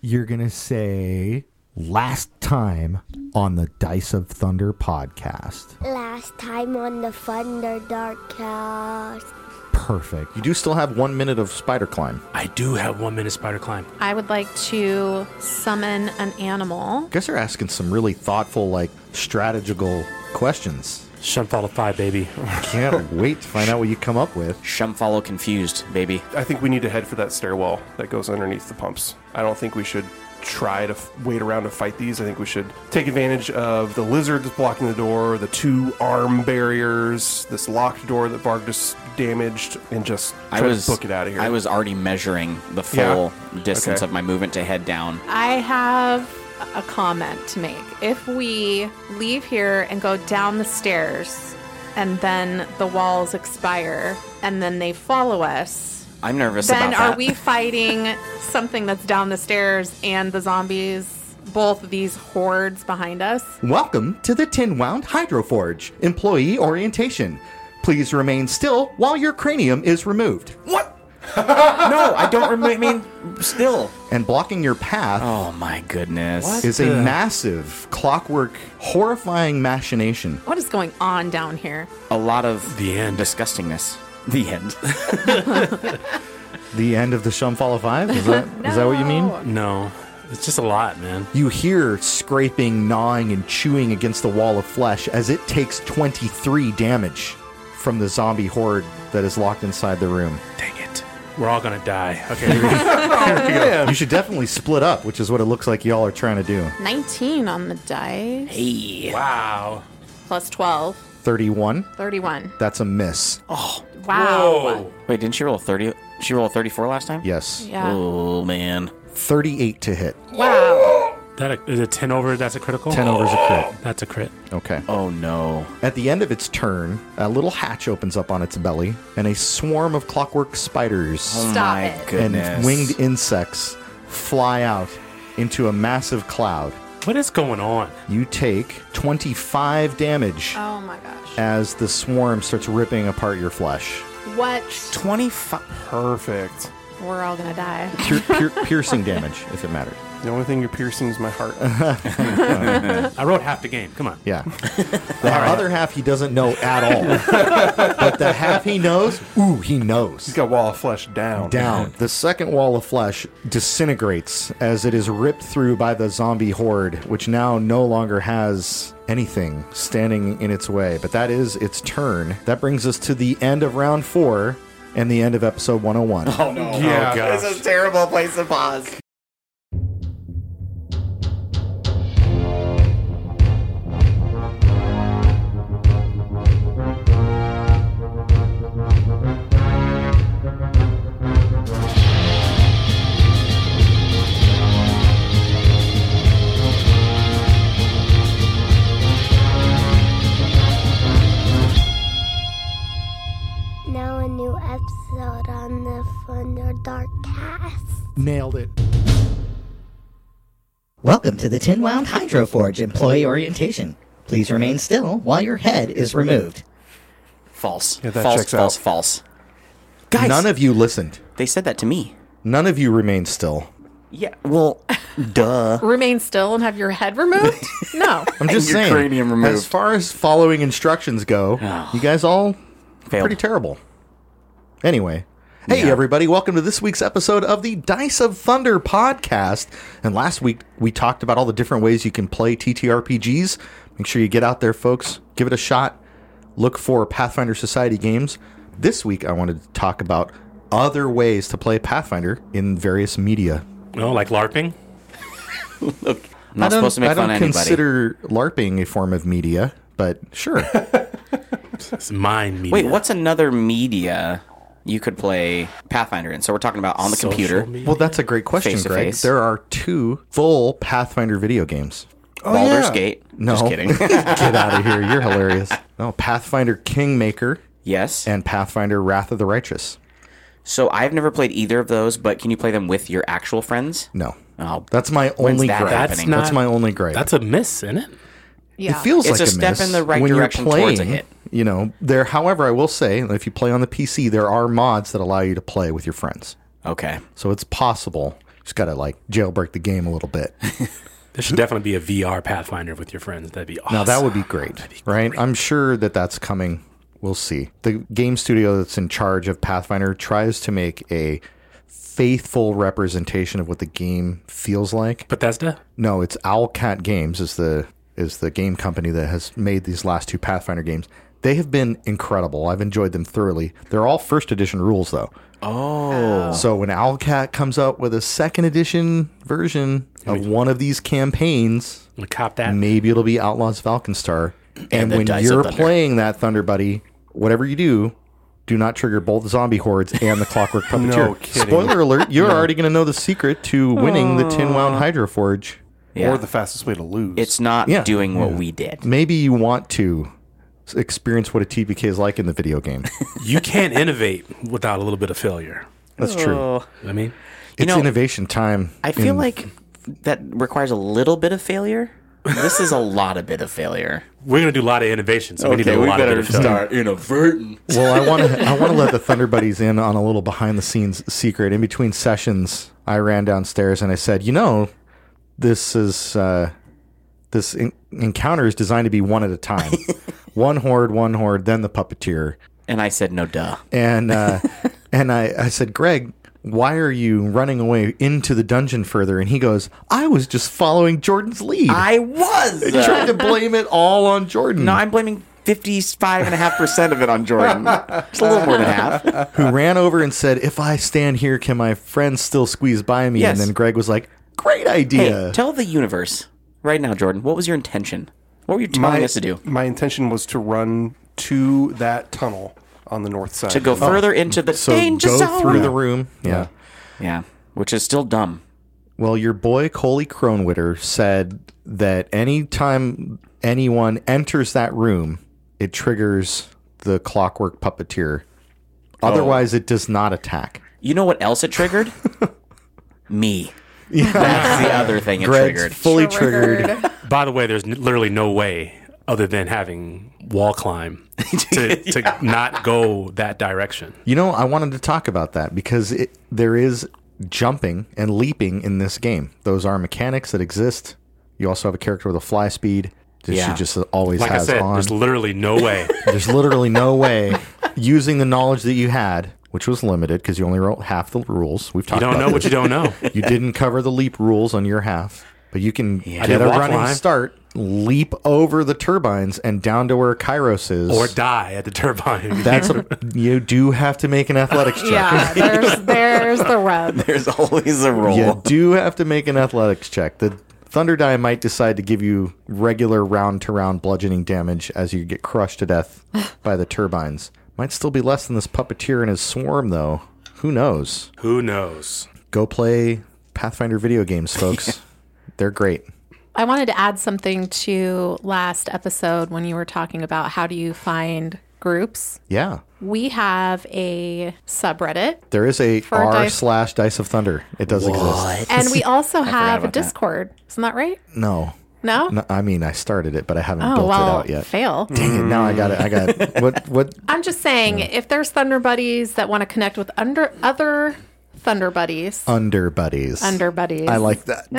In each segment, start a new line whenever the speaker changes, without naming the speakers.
you're going to say last time on the Dice of Thunder podcast.
Last time on the Thunder Darkcast.
Perfect. You do still have 1 minute of spider climb.
I do have 1 minute spider climb.
I would like to summon an animal.
I guess they're asking some really thoughtful, strategical questions.
Shumfall of 5, baby.
Can't wait to find out what you come up with.
Shumfollow confused, baby.
I think we need to head for that stairwell that goes underneath the pumps. I don't think we should try to wait around to fight these. I think we should take advantage of the lizards blocking the door, the 2 arm barriers, this locked door that Varg just damaged, and just try to book it out of here.
I was already measuring the full distance of my movement to head down.
I have a comment to make. If we leave here and go down the stairs and then the walls expire and then they follow us,
I'm nervous
then
about that.
are we fighting something that's down the stairs and the zombies, both of these hordes behind us?
Welcome to the Tin Wound Hydroforge Employee Orientation. Please remain still while your cranium is removed.
What? No, I don't remain still.
And blocking your path
Oh my goodness.
is a massive, clockwork, horrifying machination.
What is going on down here?
A lot of
The end.
disgustingness. The end.
The end of the Shumfall of 5? Is that what you mean?
No, it's just a lot, man.
You hear scraping, gnawing, and chewing against the wall of flesh as it takes 23 damage from the zombie horde that is locked inside the room.
Dang it. We're all gonna die. Okay, here we go.
You should definitely split up, which is what it looks like y'all are trying to do.
19 on the dice.
Hey.
Wow.
Plus 12.
31,
31.
that's a miss.
Oh.
Wow.
Whoa.
Wait, didn't she roll a 30? She rolled a 34 last time?
Yes.
Yeah.
Oh, man.
38 to hit.
Wow.
Is a 10 over? That's a critical?
10 over is a crit.
That's a crit.
Okay.
Oh, no.
At the end of its turn, a little hatch opens up on its belly, and a swarm of clockwork spiders
Oh,
Stop
my
it.
goodness.
and winged insects fly out into a massive cloud.
What is going on?
You take 25 damage
Oh my gosh.
as the swarm starts ripping apart your flesh.
What?
25.
Perfect.
We're all gonna die.
Piercing damage, if it matters.
The only thing you're piercing is my heart.
I wrote half the game. Come on.
Yeah. The other half he doesn't know at all. But the half he knows, he knows.
He's got wall of flesh down.
Down. The second wall of flesh disintegrates as it is ripped through by the zombie horde, which now no longer has anything standing in its way. But that is its turn. That brings us to the end of round 4 and the end of episode 101.
Oh, no.
Yeah.
Oh, gosh.
It's a terrible place to pause.
Now a new episode on the Thunder Darkcast.
Nailed it.
Welcome to the Tin Wound Hydroforge Employee Orientation. Please remain still while your head is removed.
False.
Yeah, that
false,
checks
false,
out.
false. Guys,
None of you listened.
they said that to me.
None of you remained still.
Yeah, well, duh.
Remain still and have your head removed? No.
I'm just
Your
saying.
cranium removed.
As far as following instructions go, you guys all
Failed.
pretty terrible. Anyway, hey
Yeah.
everybody, welcome to this week's episode of the Dice of Thunder podcast. And last week we talked about all the different ways you can play TTRPGs. Make sure you get out there, folks. Give it a shot. Look for Pathfinder Society games. This week I wanted to talk about other ways to play Pathfinder in various media.
Oh, like LARPing?
I'm not supposed to make fun of
I don't
anybody.
consider LARPing a form of media, but sure.
It's mine media.
Wait, what's another media you could play Pathfinder in? So we're talking about on the
Social
computer.
media?
Well, that's a great question,
Face to
Greg.
face.
There are 2 full Pathfinder video games.
Baldur's Gate.
No.
Just kidding.
Get out of here. You're hilarious. No, Pathfinder Kingmaker
Yes.
and Pathfinder Wrath of the Righteous.
So I've never played either of those, but can you play them with your actual friends?
No.
Oh,
That's my
When's
only
that
gripe.
happening?
That's my only gripe.
That's a miss, isn't it?
Yeah.
It feels
It's
like
a step
miss
in the right
when you're
direction towards a
playing,
hit.
You know, there. However, I will say, if you play on the PC, there are mods that allow you to play with your friends.
okay.
So it's possible. Just got to like jailbreak the game a little bit.
There should definitely be a VR Pathfinder with your friends. That'd be awesome.
Now that would be great, right? I'm sure that that's coming. We'll see. The game studio that's in charge of Pathfinder tries to make a faithful representation of what the game feels like.
Bethesda?
No, it's Owlcat Games is the game company that has made these last 2 Pathfinder games. They have been incredible. I've enjoyed them thoroughly. They're all first edition rules though.
Oh.
So when Owlcat comes out with a second edition version of one of these campaigns,
I'm gonna cop that.
maybe it'll be Outlaws of Alkenstar. And
the
when
Dice of
you're
Thunder.
playing that Thunder Buddy, whatever you do not trigger both the zombie hordes and the Clockwork Puppeteer.
No kidding.
Spoiler alert, you're already going to know the secret to winning the Tin Wound Hydroforge.
Yeah.
Or the fastest way to lose.
It's not
Yeah.
doing what we did.
Maybe you want to experience what a TPK is like in the video game.
You can't innovate without a little bit of failure.
That's true.
You know what I mean?
It's
know,
innovation time.
I feel
in-
like that requires a little bit of failure. This is a lot of bit of failure.
We're gonna do a lot of innovation, so we need a lot of bit of failure.
innovating.
Well, I want to let the Thunder Buddies in on a little behind the scenes secret. In between sessions, I ran downstairs and I said, this is this encounter is designed to be one at a time. one horde, then the puppeteer.
And I said, no, duh.
And and I said, Greg, why are you running away into the dungeon further? And he goes, I was just following Jordan's lead.
I was.
Trying to blame it all on Jordan.
No, I'm blaming 55.5% of it on Jordan. Just a little more than half.
Who ran over and said, if I stand here, can my friends still squeeze by me?
Yes.
And then Greg was like, great idea.
Hey, tell the universe right now, Jordan, what was your intention? What were you telling us to do?
My intention was to run to that tunnel on the north side.
To go further into the
So
danger
go
zone.
through the room. Yeah.
Yeah, which is still dumb.
Well, your boy Coley Kronwitter said that anytime anyone enters that room, it triggers the Clockwork Puppeteer. Otherwise, it does not attack.
You know what else it triggered? Me. That's the other thing it
Greg's
triggered.
fully triggered.
By the way, there's literally no way other than having wall climb to not go that direction.
I wanted to talk about that because there is jumping and leaping in this game. Those are mechanics that exist. You also have a character with a fly speed that
Yeah.
she just always
Like I
has
said,
on.
there's literally no way.
There's literally no way using the knowledge that you had, which was limited because you only wrote half the rules. We've
You
talked
don't
about
know what
this.
you don't know.
You didn't cover the leap rules on your half, but you can get
did
a
walk
running
line.
start, leap over the turbines and down to where Kairos is.
Or die at the turbine.
You do have to make an athletics check.
Yeah, there's the rub.
There's always a roll.
You do have to make an athletics check. The Thunder Die might decide to give you regular round-to-round bludgeoning damage as you get crushed to death by the turbines. Might still be less than this puppeteer and his swarm, though. Who knows?
Who knows?
Go play Pathfinder video games, folks. They're great.
I wanted to add something to last episode when you were talking about how do you find groups.
Yeah.
We have a subreddit,
There is a
For Dice-
r/Dice of Thunder. It does exist.
and we also have a
about that.
Discord. Isn't that right?
No.
No?
No, I mean, I started it, but I haven't
Oh,
built
well,
it out yet.
fail.
Dang it. Now I got it. What?
I'm just saying, if there's Thunder Buddies that want to connect with other Thunder Buddies,
Under Buddies.
Under Buddies.
I like that.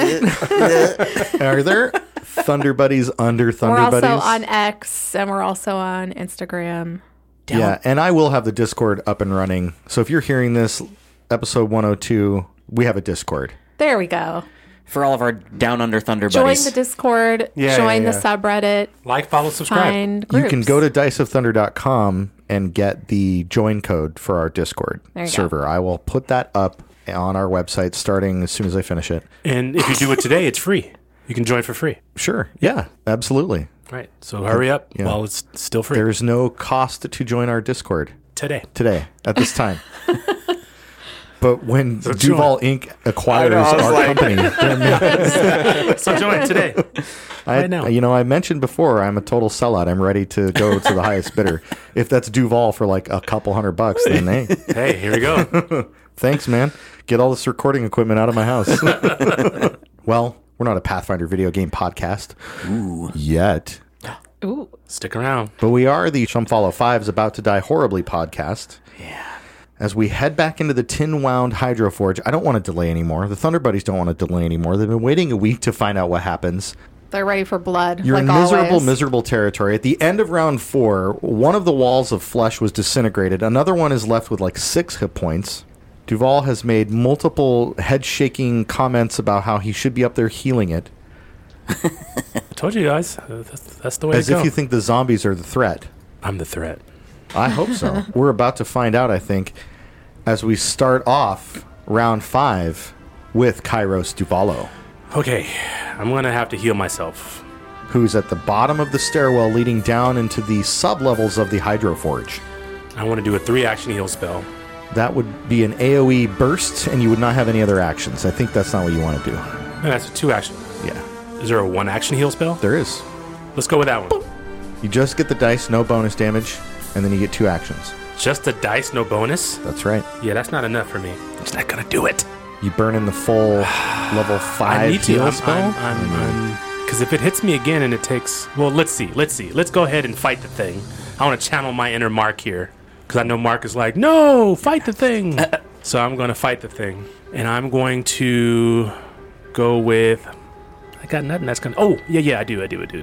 Are there Thunder Buddies under Thunder
We're also
Buddies?
on X, and we're also on Instagram.
Yeah, and I will have the Discord up and running. So if you're hearing this, episode 102, we have a Discord.
There we go.
For all of our Down Under Thunder
Join
buddies.
the Discord.
Yeah,
join
yeah,
the
yeah.
subreddit.
Like, follow, subscribe.
Find groups.
You can go to diceofthunder.com and get the join code for our Discord
There you go.
server. I will put that up on our website starting as soon as I finish it.
And if you do it today, it's free. You can join for free.
Sure. Yeah, absolutely.
Right. So hurry up
Yeah.
while it's still free.
There's no cost to join our Discord
Today.
at this time. But when
So
Duval Inc. acquires
I was
our
like-
company, then
So join today. Right now.
I mentioned before I'm a total sellout. I'm ready to go to the highest bidder. If that's Duval for like a couple $100, then hey,
Hey, here we go.
thanks, man. Get all this recording equipment out of my house. Well, we're not a Pathfinder video game podcast yet,
Ooh.
Stick around.
but we are the Some Follow 5's About to Die Horribly podcast.
Yeah.
as we head back into the Tin Wound Hydro Forge. I don't want to delay anymore. The Thunder Buddies don't want to delay anymore. They've been waiting a week to find out what happens.
They're ready for blood.
You're
like
in miserable,
always.
miserable territory. At the end of round 4, one of the walls of flesh was disintegrated. Another one is left with like 6 hit points. Duval has made multiple head-shaking comments about how he should be up there healing it.
I told you guys. That's the way
As
to go.
if you think the zombies are the threat.
I'm the threat.
I hope so. We're about to find out, I think, as we start off round 5 with Kairos Duvalo,
Okay, I'm going to have to heal myself.
who's at the bottom of the stairwell leading down into the sub-levels of the Hydro Forge.
I want to do a 3-action heal spell.
That would be an AoE burst, and you would not have any other actions. I think that's not what you want to do.
And that's a 2-action.
Yeah,
Is there a 1-action heal spell?
there is.
Let's go with that one.
You just get the dice, no bonus damage, and then you get 2 actions.
Just a dice, no bonus?
That's right.
Yeah, that's not enough for me. It's not going to do it.
You burn in the full level 5
I need to.
heal spell.
Because if it hits me again and it takes... Well, let's see. Let's go ahead and fight the thing. I want to channel my inner Mark here. Because I know Mark is like, no, fight the thing. So I'm going to fight the thing. And I'm going to go with... I got nothing that's going to... Oh, yeah, I do.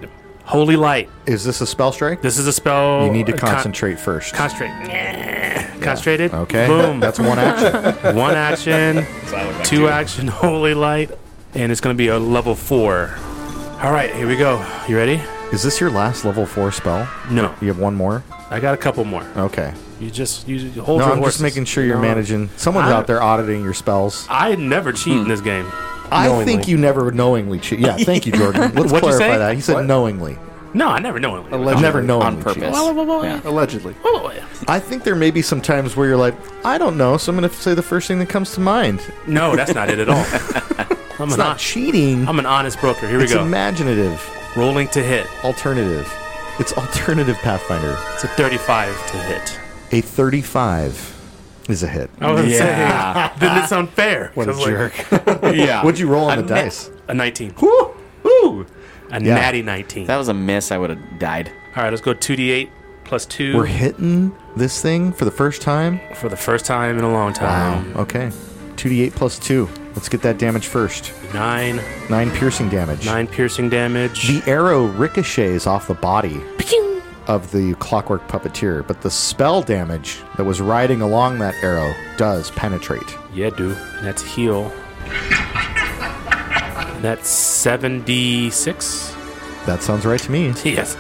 Holy Light.
Is this a spell strike?
This is a spell...
You need to concentrate first.
Concentrate. Concentrated.
Okay.
Boom.
That's 1 action.
1 action, 2 action, Holy Light, and it's going to be a level 4. All right, here we go. You ready?
Is this your last level 4 spell?
No,
You have one more?
I got a couple more.
Okay.
You hold
No,
your
I'm
horses.
just making sure you're
No.
managing. Someone's out there auditing your spells.
I never cheat in this game.
I
Knowingly.
think you never knowingly cheat. Yeah, thank you, Jordan. Let's
What'd you
clarify
say?
that. He said knowingly.
No, I never knowingly.
Allegedly.
Never knowingly
On
cheat.
purpose. Yeah.
Allegedly.
I think there may be some times where you're like, I don't know, so I'm going to say the first thing that comes to mind.
No, that's not it at all. I'm
It's
an,
not cheating.
I'm an honest broker. Here
It's
we go.
imaginative.
Rolling to hit.
Alternative. It's alternative Pathfinder.
It's a 35 to hit.
A 35 is a hit.
I was going to
Yeah.
say, then it's unfair.
What a
'Cause, like,
jerk.
Yeah.
What'd you roll on the
a
dice?
A 19.
Woo! Woo!
A
Yeah.
natty 19.
If that was a miss, I would have died.
All right, let's go 2d8 plus 2
We're hitting this thing for the first time?
for the first time in a long time.
Okay. 2d8 plus 2. Let's get that damage first.
9
piercing damage.
piercing damage.
The arrow ricochets off the body of the Clockwork Puppeteer, but the spell damage that was riding along that arrow does penetrate.
Yeah, dude. And that's heal. And that's 7d6.
That sounds right to me.
Yes.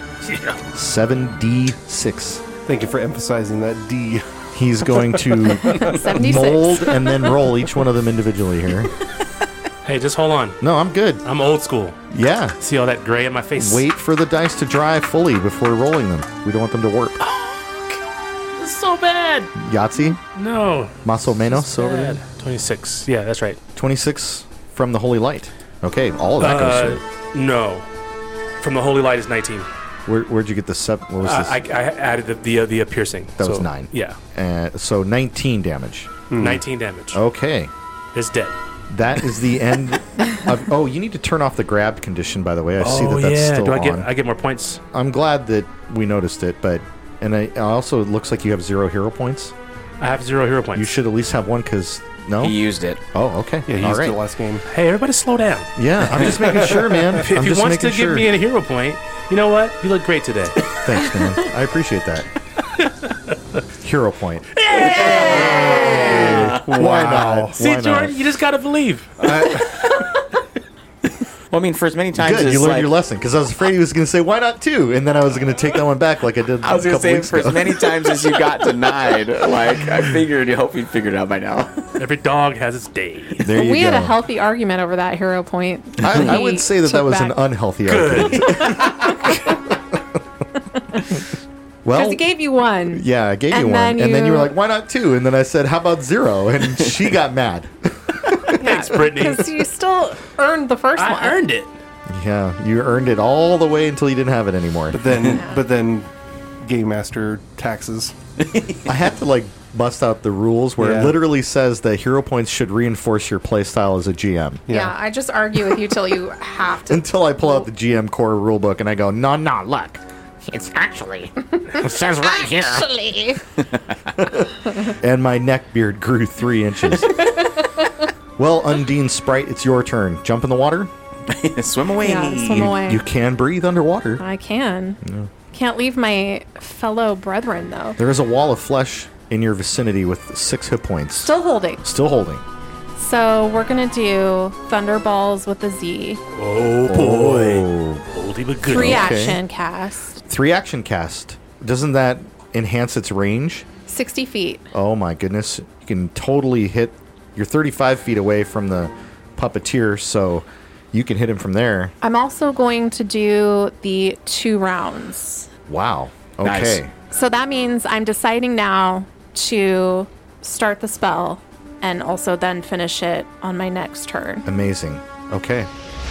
7d6.
Thank you for emphasizing that D.
He's going to
76.
mold and then roll each one of them individually here.
Hey, just hold on.
No, I'm good.
I'm old school.
Yeah.
See all that gray in my face?
Wait for the dice to dry fully before rolling them. We don't want them to warp.
This is so bad.
Yahtzee?
No.
Más o menos over there?
Bad. 26. Yeah, that's right.
26 from the Holy Light. Okay, all of that goes through.
No. From the Holy Light is 19.
Where'd you get the what was this?
I added the piercing.
That was
So,
9.
Yeah.
So 19 damage.
19 damage.
Okay.
It's dead.
That is the end of... Oh, you need to turn off the grab condition, by the way. I see that that's still
Do
on.
I get more points?
I'm glad that we noticed it, but... And I also, it looks like you have 0 hero points.
I have 0 hero points.
You should at least have 1, because... No?
He used it.
Oh, okay.
Yeah, he
all
used
right.
it last game.
Hey, everybody slow down.
Yeah, I'm just making sure, man.
If
I'm
he
just
wants to
making
give
sure.
me a hero point, you know what? You look great today.
Thanks, man. I appreciate that. Hero point. Why not?
See,
Why not?
Jordan, you just gotta believe.
Well, I mean, for as many times
Good,
as
you learned
like,
your lesson, because I was afraid he was going to say, why not 2? And then I was going to take that one back like I did
I was
a
gonna
couple
say,
weeks
for
ago.
as many times as you got denied, like I figured, you hope you'd figured it out by now.
Every dog has its day.
There you
We
go.
had a healthy argument over that hero point.
I
He
would say that
took
was an
back-
unhealthy argument. Well,
Because he gave you 1.
yeah, I gave you
And
one.
then
And then you were
you-
like, why not 2? And then I said, how about 0? And she got mad.
Thanks, Brittany.
Because you still earned the first one.
I earned it.
Yeah, you earned it all the way until you didn't have it anymore.
But then Game Master taxes.
I had to, like, bust out the rules where
Yeah.
it literally says that hero points should reinforce your playstyle as a GM.
Yeah, I just argue with you till you have to.
Until I pull out the GM core rulebook and I go, no, look.
It's actually. It says right here.
And my neck beard grew 3 inches. Well, Undine Sprite, it's your turn. Jump in the water.
Swim away.
Yeah, swim away.
You can breathe underwater.
I can. Can't leave my fellow brethren, though.
There is a wall of flesh in your vicinity with 6 hit points.
Still holding.
Still holding.
So we're going to do Thunderballs with a Z.
Oh, boy. Oldie but good.
3
Okay.
action cast.
3 action cast. Doesn't that enhance its range?
60 feet.
Oh my goodness. You can totally hit. You're 35 feet away from the puppeteer, so you can hit him from there.
I'm also going to do the 2 rounds.
Wow.
Nice.
Okay.
So that means I'm deciding now to start the spell and also then finish it on my next turn.
Amazing. Okay.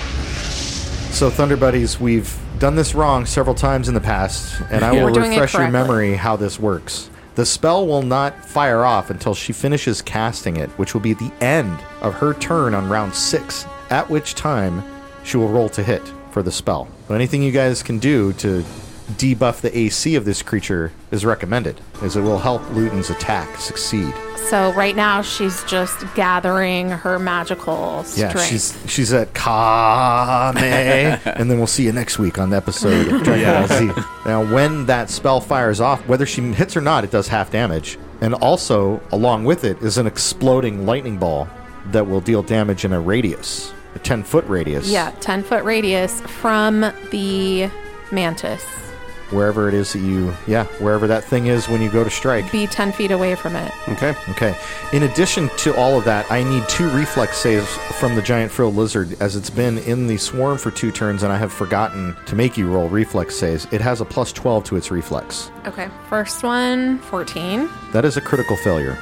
So, Thunder Buddies, we've done this wrong several times in the past, and I will
We're doing it
refresh your
correctly.
memory how this works. The spell will not fire off until she finishes casting it, which will be at the end of her turn on round 6, at which time she will roll to hit for the spell. But anything you guys can do to debuff the AC of this creature is recommended, as it will help Luton's attack succeed.
So right now she's just gathering her magical strength.
Yeah, she's at Kame, and then we'll see you next week on the episode of Dragon Ball Z. Now, when that spell fires off, whether she hits or not, it does half damage. And also, along with it, is an exploding lightning ball that will deal damage in a radius, a 10-foot radius.
Yeah, 10-foot radius from the mantis.
Wherever it is that wherever that thing is when you go to strike.
Be 10 feet away from it.
Okay.
Okay. In addition to all of that, I need 2 reflex saves from the giant frilled lizard, as it's been in the swarm for 2 turns, and I have forgotten to make you roll reflex saves. It has a plus 12 to its reflex.
Okay. First one, 14.
That is a critical failure.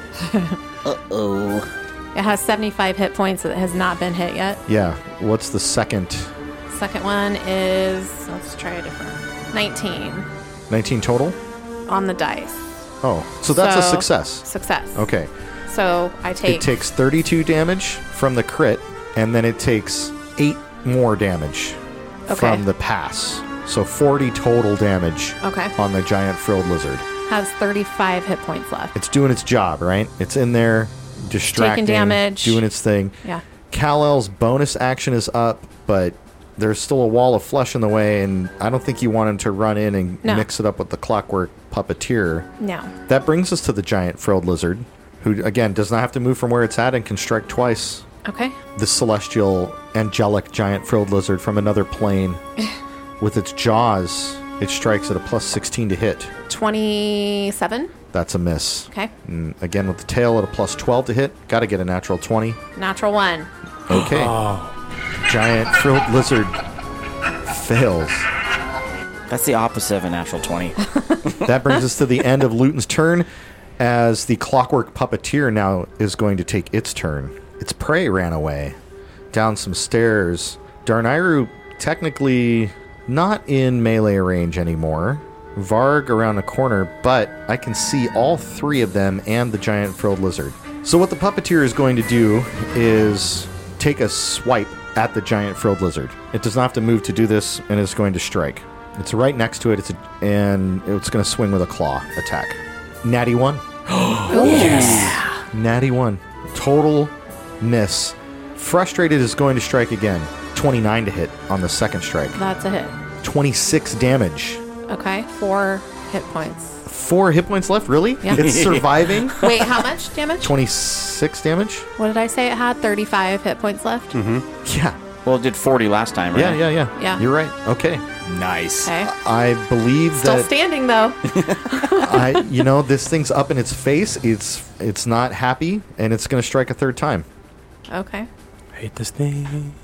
Uh-oh.
It has 75 hit points that has not been hit yet.
Yeah. What's the second?
Second one is, let's try a different. 19
19 total?
on the dice.
Oh, so that's a
So-
success.
Success.
Okay.
So I take.
It takes 32 damage from the crit, and then it takes 8 more damage
Okay.
from the pass. So 40 total damage
Okay.
on the giant frilled lizard.
Has 35 hit points left.
It's doing its job, right? It's in there, distracting,
damage.
doing its thing.
Yeah.
Kal-El's bonus action is up, but there's still a wall of flesh in the way, and I don't think you want him to run in and
No.
mix it up with the clockwork puppeteer.
No.
That brings us to the giant frilled lizard, who, again, does not have to move from where it's at and can strike twice.
Okay.
The celestial, angelic giant frilled lizard from another plane. With its jaws, it strikes at a plus 16 to hit.
27.
That's a miss.
Okay.
And again, with the tail at a plus 12 to hit, got to get a natural 20.
Natural 1.
Okay. Giant frilled lizard fails.
That's the opposite of a natural 20.
That brings us to the end of Luton's turn, as the clockwork puppeteer now is going to take its turn. Its prey ran away down some stairs. Darnayru technically not in melee range anymore. Varg around a corner, but I can see all 3 of them and the giant frilled lizard. So what the puppeteer is going to do is take a swipe at the giant frilled lizard. It does not have to move to do this, and it's going to strike. It's right next to it, and it's going to swing with a claw attack. Natty 1.
Yes.
Natty 1. Total miss. Frustrated is going to strike again. 29 to hit on the second strike.
That's a hit.
26 damage.
Okay. 4 hit points.
4 hit points left? Really?
Yeah.
It's surviving?
Wait, how much damage?
26 damage?
What did I say it had? 35 hit points left?
Yeah.
Well, it did 40 last time, right?
Yeah.
Yeah.
You're right. Okay.
Nice.
Okay.
I believe
Still
that
standing, though.
this thing's up in its face. It's not happy, and it's going to strike a third time.
Okay.
I hate this thing.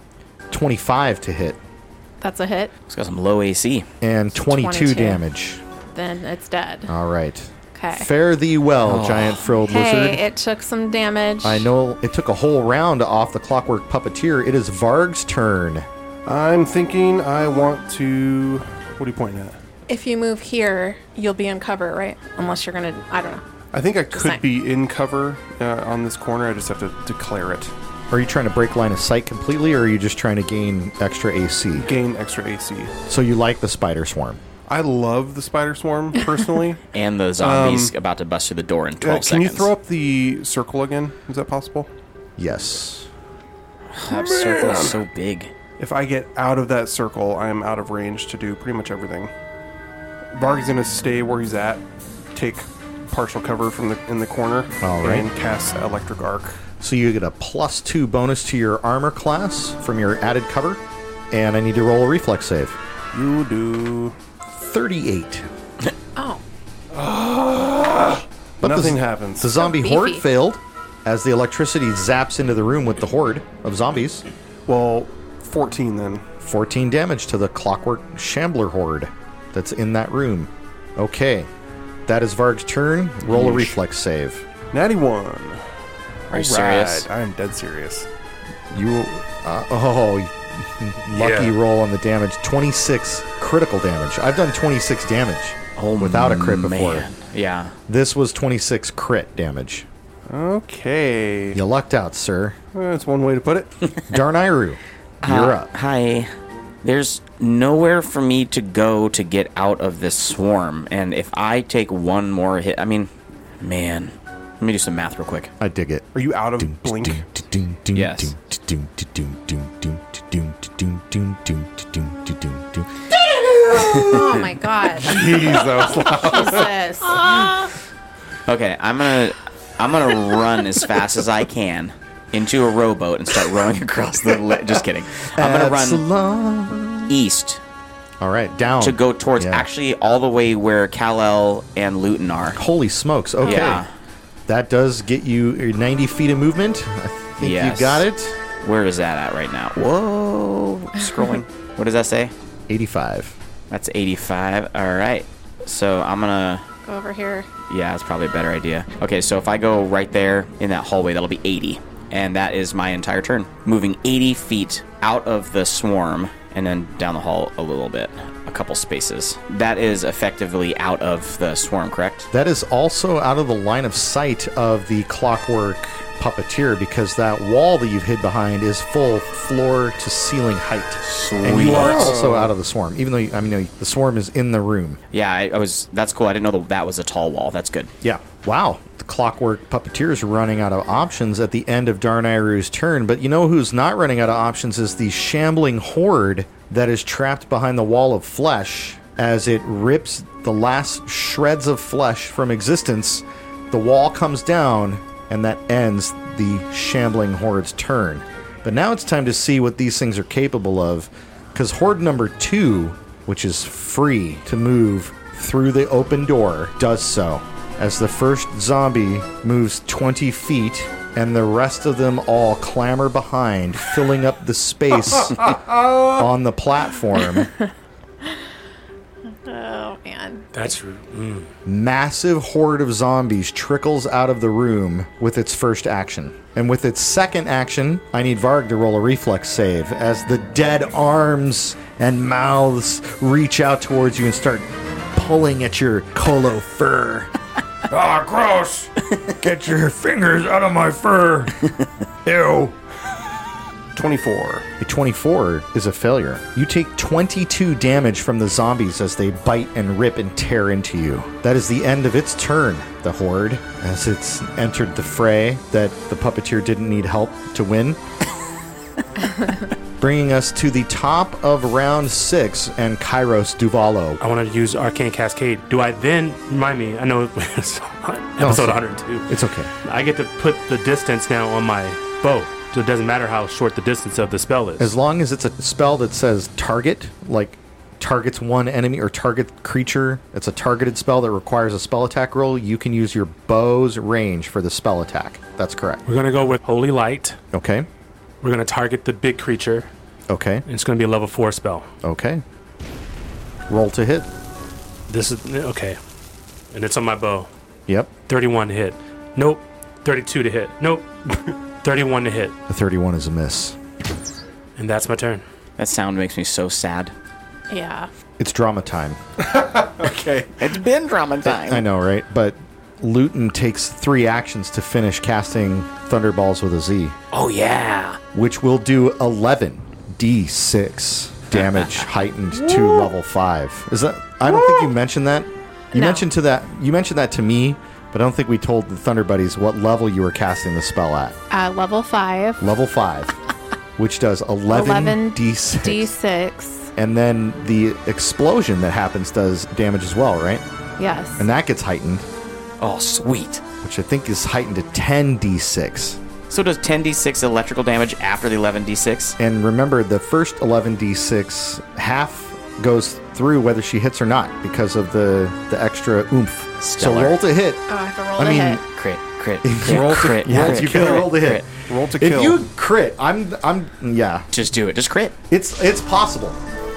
25 to hit
That's a hit.
It's got some low AC.
and 22
22.
damage.
Then it's dead.
All right.
Okay.
Fare thee well, giant frilled
Hey,
lizard.
it took some damage.
I know it took a whole round off the clockwork puppeteer. It is Varg's turn.
I'm thinking I want to. What are you pointing at?
If you move here, you'll be in cover, right? Unless you're going to, I don't know.
I think I
saying.
could be in cover on this corner. I just have to declare it.
Are you trying to break line of sight completely, or are you just trying to gain extra AC?
Gain extra AC.
So you like the spider swarm?
I love the spider swarm, personally.
And the zombies about to bust through the door in 12
Can
seconds.
you throw up the circle again? Is that possible?
Yes.
That circle is so big.
If I get out of that circle, I am out of range to do pretty much everything. Varg's going to stay where he's at, take partial cover in the corner,
All right.
and cast Electric Arc.
So you get a +2 bonus to your armor class from your added cover, and I need to roll a reflex save.
You do.
38.
Oh.
But
Nothing happens.
The zombie
beefy.
horde failed as the electricity zaps into the room with the horde of zombies.
Well, 14 then.
14 damage to the clockwork shambler horde that's in that room. Okay. That is Varg's turn. Roll a reflex save.
Natty 1.
Are you serious?
I am dead serious.
You, lucky
Yeah.
roll on the damage. 26 critical damage. I've done 26 damage without a crit before.
Man. Yeah.
This was 26 crit damage.
Okay.
You lucked out, sir.
That's one way to put it.
Darnayru, you're up.
Hi. There's nowhere for me to go to get out of this swarm. And if I take one more hit, I mean, man. Let me do some math real quick.
I dig it.
Are you out of blink?
Yes.
Oh my god.
Jeez, that was loud.
Jesus.
Okay, I'm gonna run as fast as I can into a rowboat and start rowing across the just kidding. I'm gonna run east
All right, down.
to go towards
Yeah.
actually all the way where Kal-El and Luton are.
Holy smokes. Okay.
Yeah.
That does get you 90 feet of movement. I think
Yes.
you got it.
Where is that at right now? Whoa. Scrolling. What does that say?
85.
That's 85. All right. So I'm gonna.
Go over here.
Yeah, that's probably a better idea. Okay, so if I go right there in that hallway, that'll be 80. And that is my entire turn. Moving 80 feet out of the swarm and then down the hall a little bit. A couple spaces. That is effectively out of the swarm, correct?
That is also out of the line of sight of the clockwork puppeteer because that wall that you've hid behind is full floor to ceiling height. And you are also out of the swarm, even though the swarm is in the room.
Yeah, I was. That's cool. I didn't know that was a tall wall. That's good.
Yeah. Wow. The clockwork puppeteer is running out of options at the end of Darnayru's turn, but you know who's not running out of options is the shambling horde that is trapped behind the wall of flesh as it rips the last shreds of flesh from existence. The wall comes down, and that ends the shambling horde's turn. But now it's time to see what these things are capable of, because horde number 2, which is free to move through the open door, does so. As the first zombie moves 20 feet, and the rest of them all clamber behind, filling up the space on the platform.
Oh man.
That's
Massive horde of zombies trickles out of the room with its first action. And with its second action, I need Varg to roll a reflex save as the dead arms and mouths reach out towards you and start pulling at your colo fur. Ah, gross! Get your fingers out of my fur! Ew.
24.
A 24 is a failure. You take 22 damage from the zombies as they bite and rip and tear into you. That is the end of its turn, the horde, as it's entered the fray that the puppeteer didn't need help to win. Bringing us to the top of round 6 and Kairos Duvalo.
I wanted to use Arcane Cascade. Do I then, remind me, I know it's episode 102.
It's okay.
I get to put the distance now on my bow. So it doesn't matter how short the distance of the spell is.
As long as it's a spell that says target, like targets one enemy or target creature, it's a targeted spell that requires a spell attack roll, you can use your bow's range for the spell attack. That's correct.
We're going to go with Holy Light.
Okay.
We're going to target the big creature.
Okay.
And it's going to be a level 4 spell.
Okay. Roll to hit.
This is, okay. And it's on my bow.
Yep.
31 to hit. Nope. 32 to hit. Nope. 31 to hit.
The 31 is a miss.
And that's my turn.
That sound makes me so sad.
Yeah.
It's drama time.
Okay.
It's been drama time.
I know, right? But Luton takes 3 actions to finish casting Thunderballs with a Z,
Oh yeah.
which will do 11 D6 damage heightened to level 5. Is that? I don't think you mentioned that. You
No.
mentioned that to me, but I don't think we told the Thunder Buddies what level you were casting the spell at.
Level 5.
Level 5, which does 11 d6.
D6.
And then the explosion that happens does damage as well, right?
Yes.
And that gets heightened,
Oh, sweet.
which I think is heightened to 10 d6.
So does 10d6 electrical damage after the 11d6?
And remember, the first 11 d6 half goes through whether she hits or not because of the extra oomph.
Stellar.
So roll to hit.
Oh, I have to roll
I
to
mean,
hit.
Crit, crit,
If
crit,
you roll to-
crit,
yeah,
crit,
you gotta roll to hit.
Roll to
If
kill.
you crit, yeah,
Just do it. Just crit.
it's possible.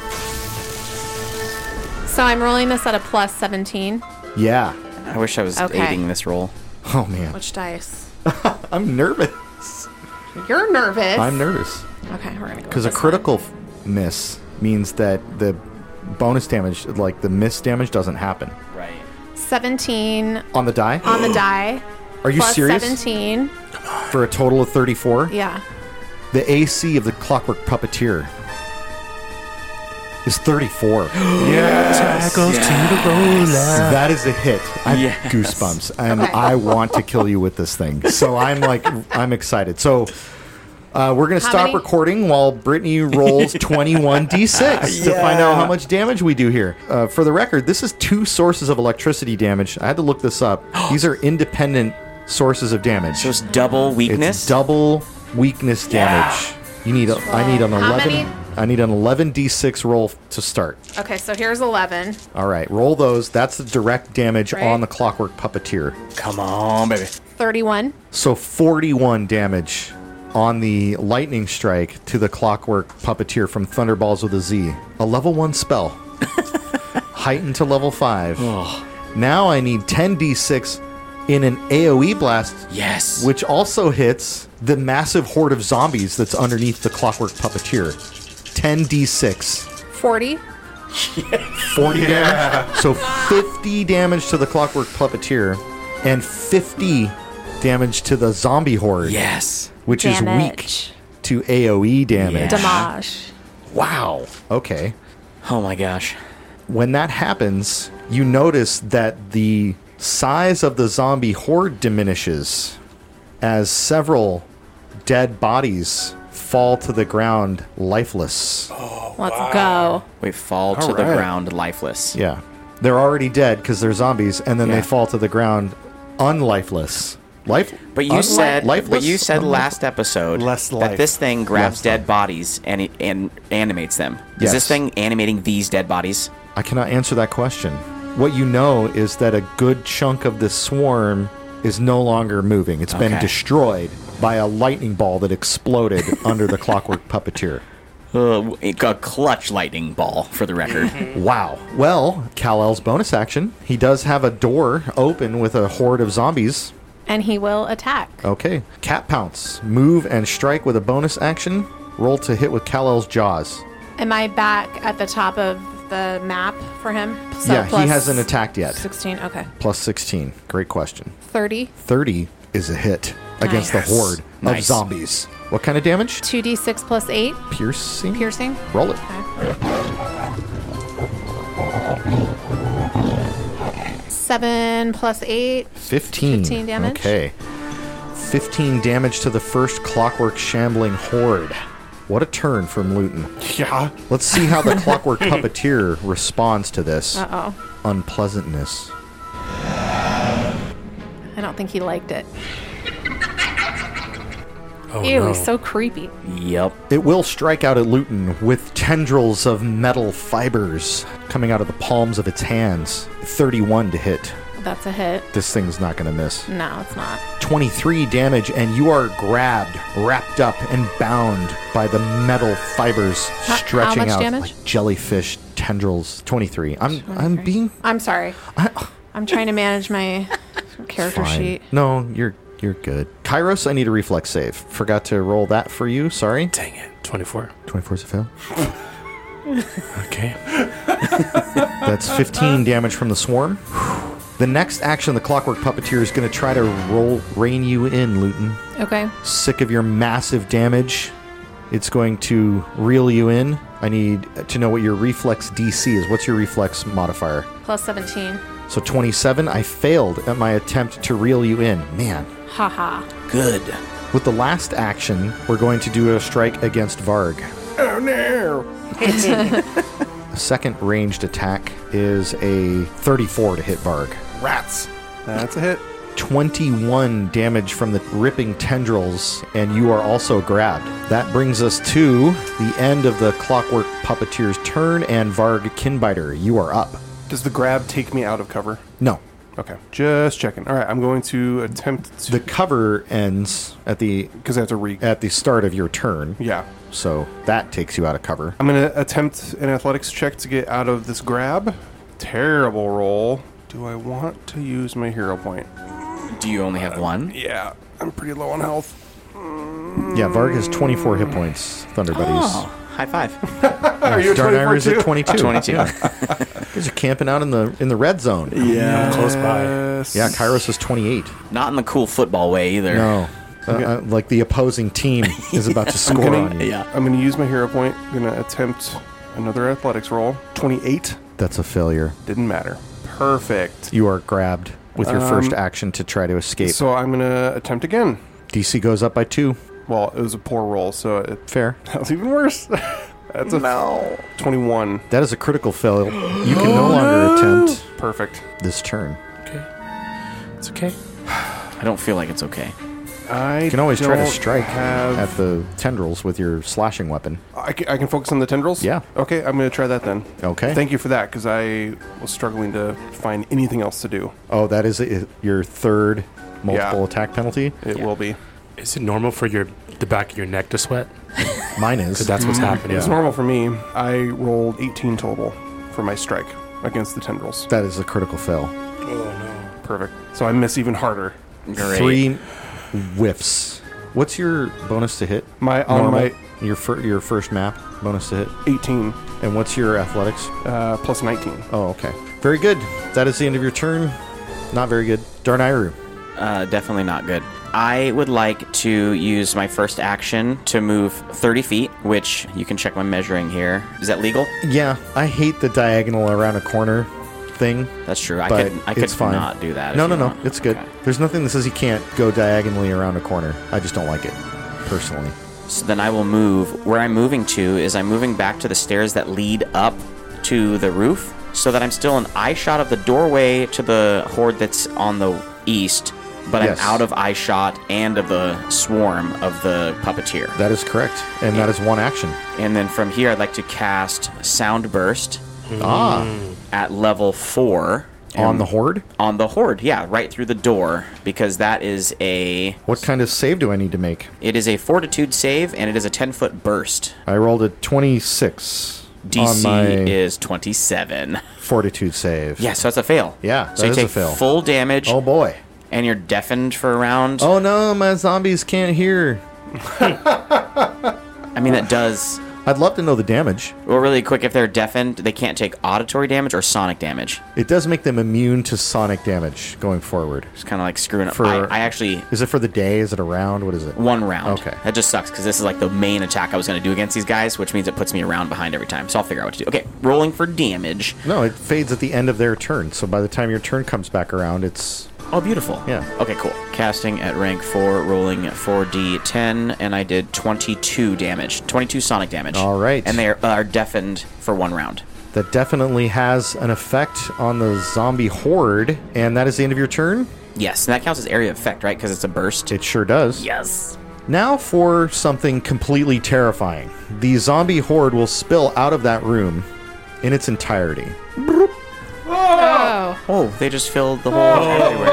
So I'm rolling this at a plus 17.
Yeah.
I wish I was
Okay.
aiding this roll.
Oh man,
Which dice?
I'm nervous.
You're nervous.
I'm nervous
Okay, we're gonna go.
because a
with this
critical miss means that the bonus damage, like the miss damage, doesn't happen
Right.
one. 17
on the die.
on the die.
Are you
plus
serious?
17.
For a total of 34.
Yeah.
The AC of the Clockwork Puppeteer is 34.
Tackles to the roller.
That is a hit. I have
Yes.
goosebumps, and
Okay.
I want to kill you with this thing. So I'm excited. So we're going to
How
stop
many?
recording while Brittany rolls 21 d6 to find out how much damage we do here. For the record, this is 2 sources of electricity damage. I had to look this up. These are independent sources of damage.
So it's double weakness.
It's double weakness damage. I need an
How
11.
many?
I need an 11 d6 roll to start.
Okay, so here's 11.
All right, roll those. That's the direct damage
Right.
on the Clockwork Puppeteer.
Come on, baby.
31.
So 41 damage on the lightning strike to the Clockwork Puppeteer from Thunderballs with a Z. A level 1 spell. Heightened to level 5. Now I need 10 d6 in an AoE blast,
Yes.
which also hits the massive horde of zombies that's underneath the Clockwork Puppeteer. 10 d6.
40.
40 damage. So 50 damage to the Clockwork Puppeteer and 50 damage to the zombie horde,
Yes.
which is weak
Damage.
to AoE damage.
Damage.
Wow. Okay.
Oh my gosh.
When that happens, you notice that the size of the zombie horde diminishes as several dead bodies fall to the ground lifeless.
Let's go.
We fall to
All
the
right.
ground lifeless.
Yeah. They're already dead because they're zombies, and then
Yeah.
they fall to the ground unlifeless.
But you said,
lifeless?
last episode
Less
that
life.
this thing grabs
Less
dead
life.
bodies and animates them. Is
Yes.
this thing animating these dead bodies?
I cannot answer that question. What you know is that a good chunk of this swarm is no longer moving. It's been
Okay.
destroyed by a lightning ball that exploded under the Clockwork Puppeteer.
A clutch lightning ball, for the record.
Wow. Well, Kal-El's bonus action. He does have a door open with a horde of zombies.
And he will attack.
Okay. Cat Pounce. Move and strike with a bonus action. Roll to hit with Kal-El's jaws.
Am I back at the top of the map for him?
Yeah, he
plus
hasn't attacked yet.
16. Okay.
Plus 16. Great question.
30.
30 is a hit against the
Nice.
horde of
Nice.
zombies. What kind of damage?
2d6 plus 8.
Piercing?
Piercing.
Roll it.
Okay. 7 plus 8.
15.
15 damage.
Okay. 15 damage to the first Clockwork Shambling Horde. What a turn from Luton.
Yeah.
Let's see how the Clockwork Puppeteer responds to this
Uh-oh.
unpleasantness.
I don't think he liked it.
Oh,
Ew,
no.
he's so creepy.
Yep.
It will strike out at Luton with tendrils of metal fibers coming out of the palms of its hands. 31 to hit.
That's a hit.
This thing's not going to miss.
No, it's not.
23 damage, and you are grabbed, wrapped up, and bound by the metal fibers
How
stretching
much
out
damage?
like jellyfish tendrils. 23. I'm being
I'm sorry. I'm trying to manage my character
fine.
sheet.
No, you're good. Kairos, I need a reflex save. Forgot to roll that for you. Sorry.
Dang it. 24.
24 is a fail.
Okay.
That's 15 damage from the swarm. The next action, the Clockwork Puppeteer is going to try to rein you in, Luton.
Okay.
Sick of your massive damage, it's going to reel you in I need to know what your reflex DC is. What's your reflex modifier?
Plus 17.
So 27. I failed at my attempt to reel you in. Man.
Haha.
Good.
With the last action, we're going to do a strike against Varg.
Oh no!
A second ranged attack is a 34 to hit Varg.
Rats. That's a hit.
21 damage from the ripping tendrils, and you are also grabbed. That brings us to the end of the Clockwork Puppeteer's turn, and Varg Kinbiter, you are up.
Does the grab take me out of cover?
No.
Okay, just checking. All right, I'm going to attempt to...
The cover ends at the
Because I have to
at the start of your turn,
Yeah.
so that takes you out of cover.
I'm going to attempt an athletics check to get out of this grab. Terrible roll. Do I want to use my hero point?
Do you only have one?
Yeah, I'm pretty low on health.
Yeah, Varg has 24 hit points, Thunder Buddies.
Oh, high five.
Are you
Darnayru's at
24 too?
22.
22.
Yeah. Guys are camping out in the red zone.
Yeah, close by.
Yes.
Yeah, Kairos is 28.
Not in the cool football way either.
No. Like the opposing team is about to score on you.
Yeah.
I'm going to use my hero point. I'm going to attempt another athletics roll. 28.
That's a failure.
Didn't matter. Perfect.
You are grabbed with your first action to try to escape.
So I'm going to attempt again.
DC goes up by 2.
Well, it was a poor roll, so
Fair.
that was even worse. That's a 21.
That is a critical fail. You can no longer attempt
Perfect.
this turn.
Okay. It's okay.
I don't feel like it's okay.
You can always try to strike
have...
at the tendrils with your slashing weapon.
I can focus on the tendrils?
Yeah.
Okay, I'm going to try that then.
Okay.
Thank you for that, because I was struggling to find anything else to do.
Oh, that is your third multiple
Yeah.
attack penalty?
It will be.
Is it normal for the back of your neck to sweat?
Mine is.
Because that's what's happening.
It's normal for me. I rolled 18 total for my strike against the tendrils.
That is a critical fail.
Perfect. So I miss even harder.
Great.
3 whiffs. What's your bonus to hit?
My
Normal. Your first map bonus to hit.
18
And what's your athletics?
plus 19.
Oh, okay. Very good. That is the end of your turn. Not very good. Darnayru.
Definitely not good. I would like to use my first action to move 30 feet, which you can check my measuring here. Is that legal?
Yeah, I hate the diagonal around a corner thing.
That's true. I
But
could
it's fine.
not do that.
No,
if
no,
you
no.
want.
It's good.
Okay.
There's nothing that says you can't go diagonally around a corner. I just don't like it, personally.
So then I will move. Where I'm moving to is I'm moving back to the stairs that lead up to the roof so that I'm still in eye shot of the doorway to the horde that's on the east, but
Yes.
I'm out of eye shot and of the swarm of the puppeteer.
That is correct. And that is one action.
And then from here, I'd like to cast Sound Burst
Ah,
at level 4.
on the horde?
On the horde, yeah, right through the door, because that is
What kind of save do I need to make?
it is a fortitude save, and it is a 10-foot burst.
I rolled a 26 on
DC
my
is 27.
fortitude save.
Yeah, so that's a fail.
Yeah,
so
that
you
is a
take
fail.
full damage,
Oh, boy.
and you're deafened for a round.
Oh, no, my zombies can't hear.
I mean, that does...
I'd love to know the damage.
Well, really quick, if they're deafened, they can't take auditory damage or sonic damage.
It does make them immune to sonic damage going forward.
It's kind of like screwing up.
For-
I actually...
Is it for the day? Is it a round? What is it?
One round.
Okay.
That just sucks because this is like the main attack I was going to do against these guys, which means it puts me a round behind every time. So I'll figure out what to do. Okay, rolling for damage.
No, it fades at the end of their turn. So by the time your turn comes back around, it's...
Oh, beautiful.
Yeah.
Okay, cool. Casting at rank 4, rolling 4d10, and I did 22 damage. 22 sonic damage.
All right.
And they are deafened for one round.
That definitely has an effect on the zombie horde. And that is the end of your turn?
Yes, and that counts as area of effect, right? Because it's a burst.
It sure does.
Yes.
Now for something completely terrifying. The zombie horde will spill out of that room in its entirety.
Oh.
Oh, they just filled the whole everywhere.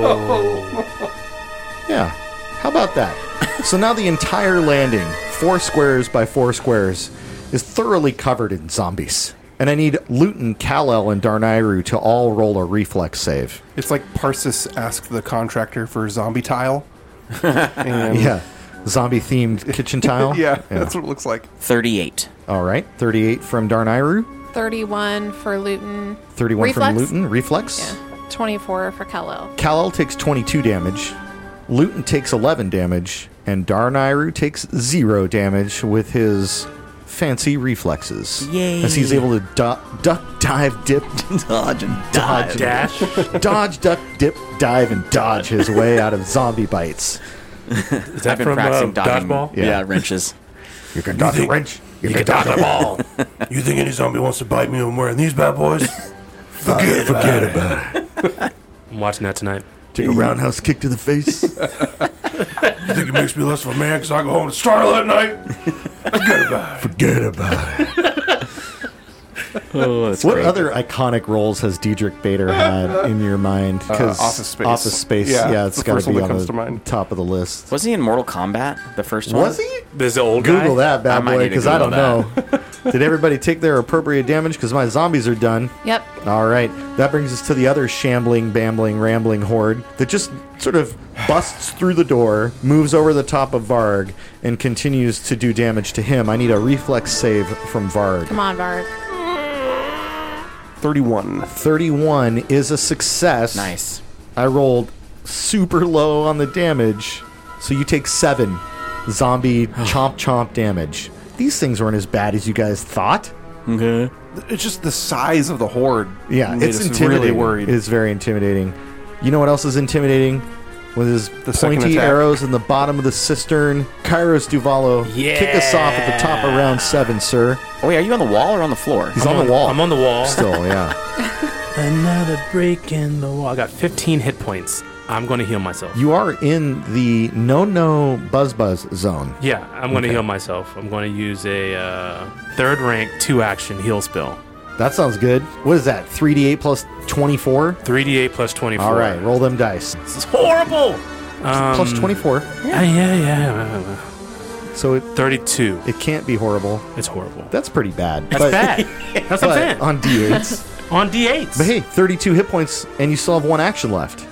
Yeah. How about that? So now the entire landing, 4 squares by 4 squares, is thoroughly covered in zombies. And I need Luton, Kal-El, and Darnayru to all roll a reflex save.
It's like Parsis asked the contractor for zombie tile. And
Yeah. Zombie-themed kitchen tile?
yeah, that's what it looks like.
38.
All right. 38 from Darnayru.
31 for Luton.
31 from
Reflex?
Luton. Reflex.
Yeah. 24 for Kal-El.
Kal-El takes 22 damage. Luton takes 11 damage. And Darnayru takes 0 damage with his fancy reflexes.
Yay.
As he's able to duck, dive, dip,
Dodge and
dodge,
Dash.
dodge, duck, dip, dive, and dodge his way out of zombie bites.
Is that
I've been
from
practicing dodging.
Dodgeball?
Yeah, wrenches.
You can dodge a wrench.
You can dodge a ball. You think any zombie wants to bite me when I'm wearing these bad boys? Forget about it.
I'm watching that tonight.
Take a roundhouse kick to the face.
You think it makes me less of a man because I go home to Starla at night? Forget about it.
Forget about it.
Oh, that's
What other iconic roles has Diedrich Bader had in your mind? 'Cause
Office Space.
Office Space,
Yeah,
yeah,
it's
it's
the
got
first
to be
one that
on
comes to
the
mind.
top of the list.
Wasn't he in Mortal Kombat, the first one?
Was he?
There's the old guy.
Google that
I
bad
might
boy,
need to
because I don't
Google
know. Did everybody take their appropriate damage? Because my zombies are done.
Yep.
All right. That brings us to the other shambling, bambling, rambling horde that just sort of busts through the door, moves over the top of Varg, and continues to do damage to him. I need a reflex save from Varg.
Come on, Varg.
31.
31 is a success.
Nice.
I rolled super low on the damage, so you take 7 zombie chomp damage. These things weren't as bad as you guys thought.
Okay.
It's just the size of the horde.
Yeah,
made
it's
us
intimidating.
Really worried.
It's very intimidating. You know what else is intimidating? With his
The second
pointy
attack.
arrows in the bottom of the cistern. Kairos Duvalo, kick us off at the top of round 7, sir.
Oh, wait, are you on the wall or on the floor?
He's on the wall.
I'm on the wall.
Still, yeah.
Another break in the wall. I got 15 hit points. I'm going to heal myself.
You are in the no buzz zone.
Yeah, I'm going to heal myself. I'm going to use a third rank 2-action heal spell.
That sounds good. What is that? 3d8 plus 24?
3d8 plus 24.
All right, roll them dice.
This is horrible.
Plus 24.
Yeah.
So it
32.
can't be horrible.
It's horrible.
That's pretty bad.
That's bad. That's what I'm
But
saying.
on d8s.
On D8s.
But hey, 32 hit points, and you still have 1 action left.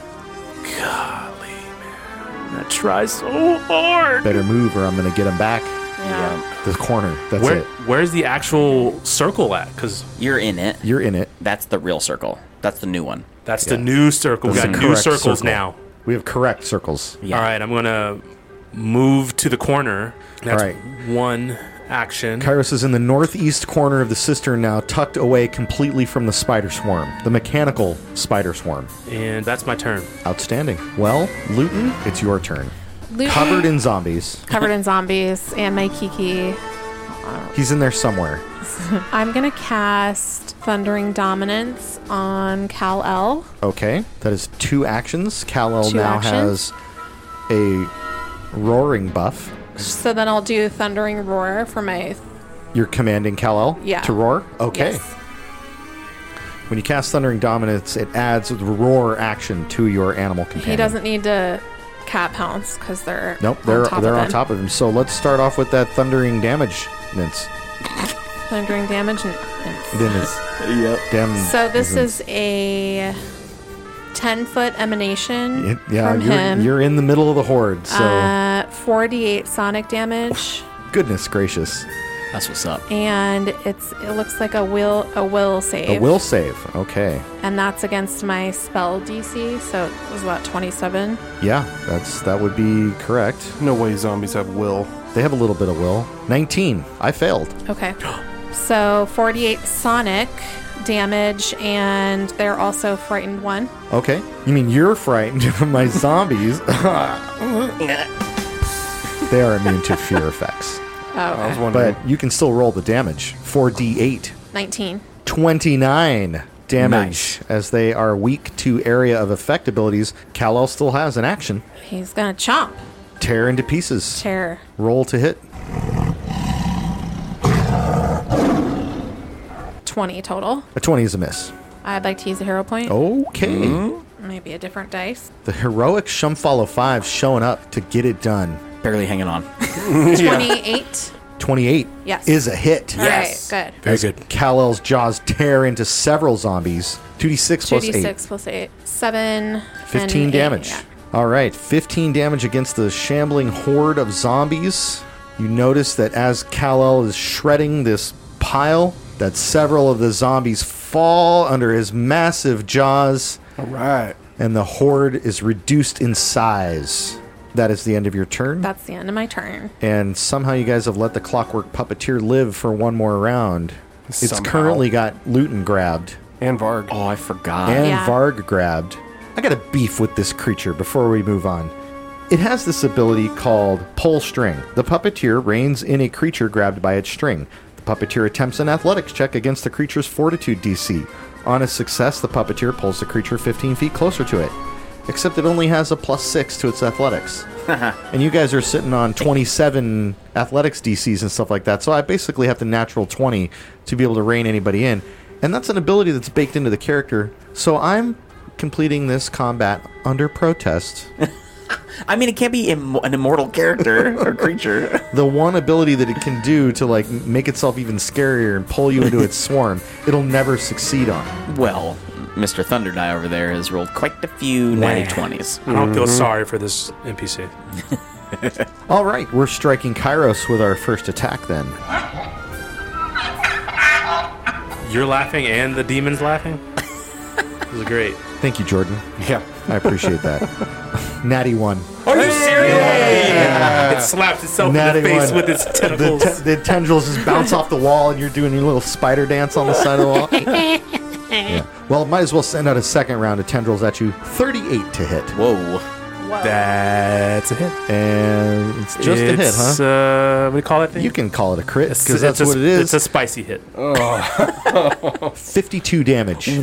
Golly, man. I try so hard.
Better move, or I'm going to get him back.
Yeah.
The corner. That's
Where,
it.
where's the actual circle at? Because
You're in it.
You're in it.
That's the real circle. That's the new one.
that's the new circle. We
That's
got
the
new
correct
circles
circle.
now.
We have correct circles.
Yeah.
All right, I'm going to move to the corner. That's
All right.
1 action.
Kairos is in the northeast corner of the cistern now, tucked away completely from the spider swarm, the mechanical spider swarm.
And that's my turn.
Outstanding. Well, Luton, it's your turn.
Luton,
Covered in zombies.
covered in zombies and my Kiki.
He's in there somewhere.
I'm going to cast Thundering Dominance on Kal-El.
Okay, that is 2 actions. Kal-El
2
now
actions.
has a roaring buff.
So then I'll do Thundering Roar for my...
You're commanding Kal-El
Yeah.
to roar? Okay.
Yes.
When you cast Thundering Dominance, it adds the roar action to your animal companion.
He doesn't need to cat pounce because they're
Nope, they're
of
on
him.
top of him. So let's start off with that Thundering Damage.
Thundering damage.
Damn.
So this is a 10-foot emanation
Yeah,
from him.
you're in the middle of the horde, so
4d8 sonic damage,
goodness gracious.
That's what's up.
and it looks like a will save.
A will save. Okay.
and that's against my spell DC. So was that 27?
Yeah, that would be correct.
No way zombies have will.
They have a little bit of will. 19. I failed.
Okay. So 48 sonic damage, and they're also frightened 1.
Okay. You mean you're frightened of my zombies? They are immune to fear effects.
Oh,
I was
okay.
wondering.
But you can still roll the damage. 4d8.
19.
29 damage.
Nice.
As they are weak to area of effect abilities, Kal-El still has an action.
He's gonna chomp.
Tear into pieces.
Terror.
Roll to hit.
20 total.
A 20 is a miss.
I'd like to use a hero point.
Okay.
Maybe a different dice.
The heroic Shumfollow 5 showing up to get it done.
Barely hanging on.
28.
28
Yes.
is a hit.
All right, good.
Very good.
Kal-El's jaws tear into several zombies. 2d6 plus 8.
2d6 plus 8. 7.
15
and 8,
damage.
yeah.
All right, 15 damage against the shambling horde of zombies. You notice that as Kal-El is shredding this pile, that several of the zombies fall under his massive jaws,
All right.
and the horde is reduced in size. That is the end of your turn.
That's the end of my turn.
And somehow you guys have let the Clockwork Puppeteer live for one more round. It's
Somehow.
currently got Luton grabbed
And Varg.
Oh, I forgot.
and
Yeah.
Varg grabbed. I got a beef with this creature before we move on. It has this ability called Pull String. The Puppeteer reins in a creature grabbed by its string. The Puppeteer attempts an athletics check against the creature's Fortitude DC. On a success, the Puppeteer pulls the creature 15 feet closer to it. Except it only has a +6 to its athletics. And you guys are sitting on 27 athletics DCs and stuff like that, so I basically have to natural 20 to be able to rein anybody in. And that's an ability that's baked into the character, so I'm completing this combat under protest.
I mean, it can't be an immortal character or creature.
The one ability that it can do to like make itself even scarier and pull you into its swarm, it'll never succeed on.
Well, Mr. Thunderdie over there has rolled quite a few natty 20s.
I don't feel sorry for this NPC.
All right, we're striking Kairos with our first attack then.
You're laughing and the demon's laughing? This is great.
Thank you, Jordan.
Yeah.
I appreciate that. Natty 1.
Are you serious? It slaps itself
Natty
in the face
1.
with its tentacles.
The tendrils just bounce off the wall, and you're doing your little spider dance on the side of the wall. Yeah. Well, might as well send out a second round of tendrils at you. 38 to hit.
Whoa.
That's a hit.
And it's just a hit, huh?
What do you call that thing?
You can call it a crit,
It's-
because that's
it's a-
what it is.
It's a spicy hit.
52 damage. And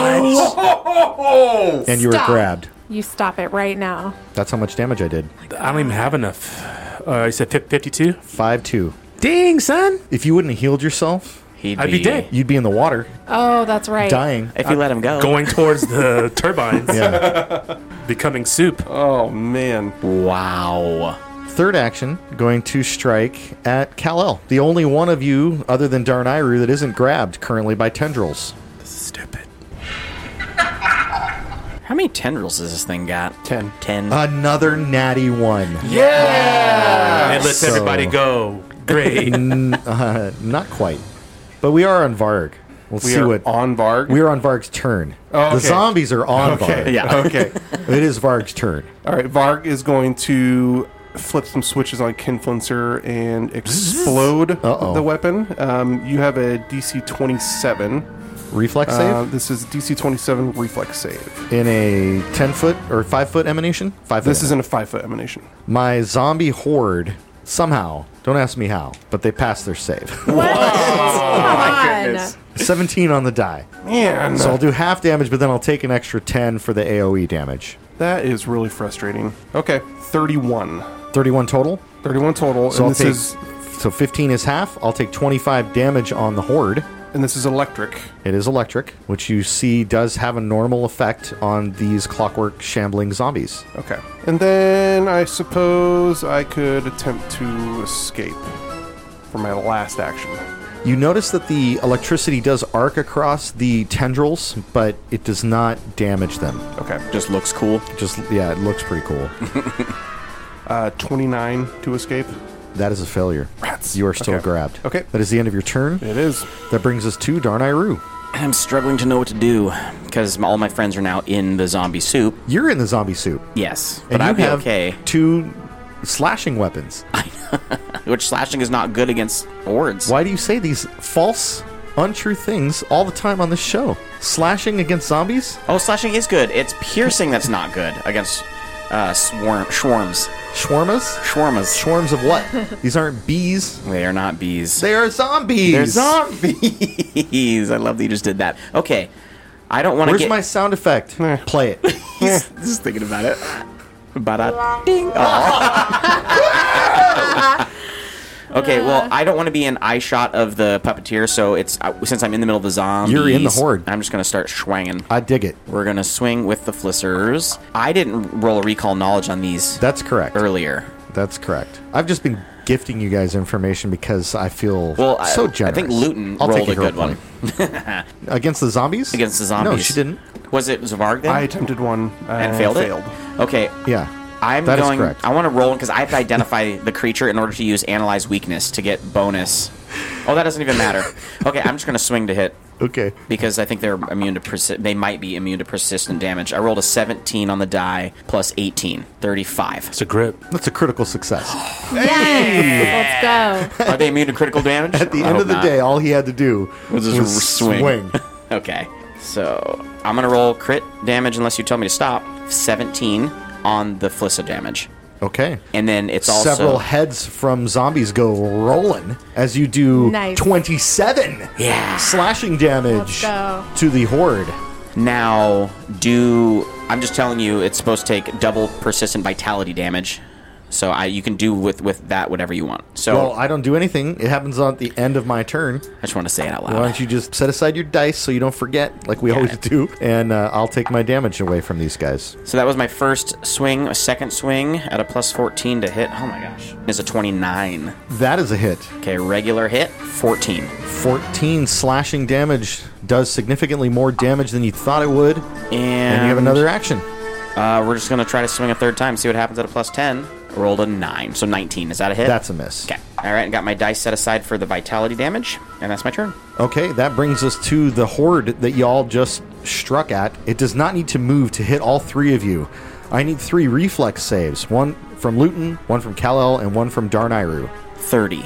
you were
Stop.
grabbed.
You stop it right now.
That's how much damage I did.
I don't even have enough. You said 52?
5-2.
Dang, son.
If you wouldn't have healed yourself,
I'd be dead.
you'd be in the water,
Oh, that's right.
dying.
If you let him go.
Going towards the turbines.
Yeah.
Becoming soup.
Oh, man.
Wow.
Third action, going to strike at Kal-El. The only one of you, other than Darnayru, that isn't grabbed currently by tendrils.
This is stupid.
How many tendrils has this thing got?
10.
10.
Another natty 1.
It lets
So-
everybody go. Great.
Not quite. But we are on Varg. We'll
We
see
are
what...
on Varg.
We are on Varg's turn.
Oh,
The
okay.
zombies are on
Okay.
Varg.
Yeah.
Okay.
It is Varg's turn.
All right. Varg is going to flip some switches on Kinfluencer and explode
Uh-oh.
the weapon. You have a DC 27.
Reflex save
This is DC 27 reflex save.
in a 10-foot or 5-foot emanation? 5
This
foot.
is in a 5-foot emanation.
My zombie horde, somehow, don't ask me how, but they passed their save.
Come on.
17 on the die.
Man,
So I'll do half damage, but then I'll take an extra 10 for the AoE damage.
that is really frustrating. Okay, 31.
31 total.
31 total.
So
and
I'll take, so 15 is half. I'll take 25 damage on the horde.
this is electric.
It is electric, which you see does have a normal effect on these clockwork shambling zombies.
Okay. And then I suppose I could attempt to escape for my last action.
You notice that the electricity does arc across the tendrils, but it does not damage them.
Okay.
Just looks cool.
Just, yeah, it looks pretty cool.
29 to escape.
That is a failure.
Rats.
You are still
Okay.
grabbed.
Okay.
That is the end of your turn.
It is.
That brings us to Darnayru.
I'm struggling to know what to do because all my friends are now in the zombie soup.
You're in the zombie soup.
Yes,
And
but
you
I'd be
have
okay.
2 slashing weapons.
Which slashing is not good against hordes.
Why do you say these false, untrue things all the time on this show? Slashing against zombies?
Oh, slashing is good. It's piercing that's not good against swarms.
Shawarmas?
Shawarmas.
Swarms of what? These aren't bees.
They are not bees.
They are zombies.
They're zombies. I love that you just did that. Okay. I don't want to
Where's
get...
my sound effect? Play it.
He's just thinking about it. Ba-da, ding. Aw. Okay, well, I don't want to be an eye shot of the puppeteer, so it's since I'm in the middle of the zombies.
You're in the horde.
I'm just going to start swanging.
I dig it.
We're going to swing with the flissers. I didn't roll a recall knowledge on these
That's correct.
earlier.
That's correct. I've just been gifting you guys information because I feel
Well,
so
I
generous.
think Luton
I'll
rolled
take
a
hero
good one.
point. Against the zombies?
Against the zombies.
No, she didn't.
Was it Zvarg then?
I attempted one
and failed it? Okay.
Yeah.
I'm
That is
going.
correct.
I want to roll because I have to identify the creature in order to use Analyze Weakness to get bonus Oh, that doesn't even matter. Okay, I'm just going to swing to hit
Okay.
because I think they're immune to they might be immune to persistent damage. I rolled a 17 on the die plus 18, 35.
It's a grip.
That's a critical success.
Yes, let's go.
Are they immune to critical damage?
At the
I
end
hope
of the
not.
day, all he had to do
Was just swing. Okay, so I'm going to roll crit damage unless you tell me to stop. 17 on the Flissa damage.
Okay.
And then it's also...
Several heads from zombies go rolling as you do
Nice.
27
Yeah.
slashing damage
Let's go.
to the horde.
Now, I'm just telling you, it's supposed to take double persistent vitality damage. So you can do with that whatever you want. So
Well, I don't do anything. It happens at the end of my turn.
I just want to say it out
Why
loud.
don't you just set aside your dice so you don't forget, like we
Got
always
it.
do, and I'll take my damage away from these guys.
So that was my first swing. A second swing at a plus 14 to hit. Oh my gosh. Is a 29.
That is a hit.
Okay, regular hit, 14.
14 slashing damage does significantly more damage than you thought it would, and you have another action.
We're just going to try to swing a third time, see what happens at a plus 10. Rolled a 9, so 19. Is that a hit?
That's a miss.
Okay. All right, and got my dice set aside for the vitality damage, and that's my turn.
Okay, that brings us to the horde that y'all just struck at. It does not need to move to hit all three of you. I need 3 reflex saves. One from Luton, one from Kal-El, and one from Darnayru.
30.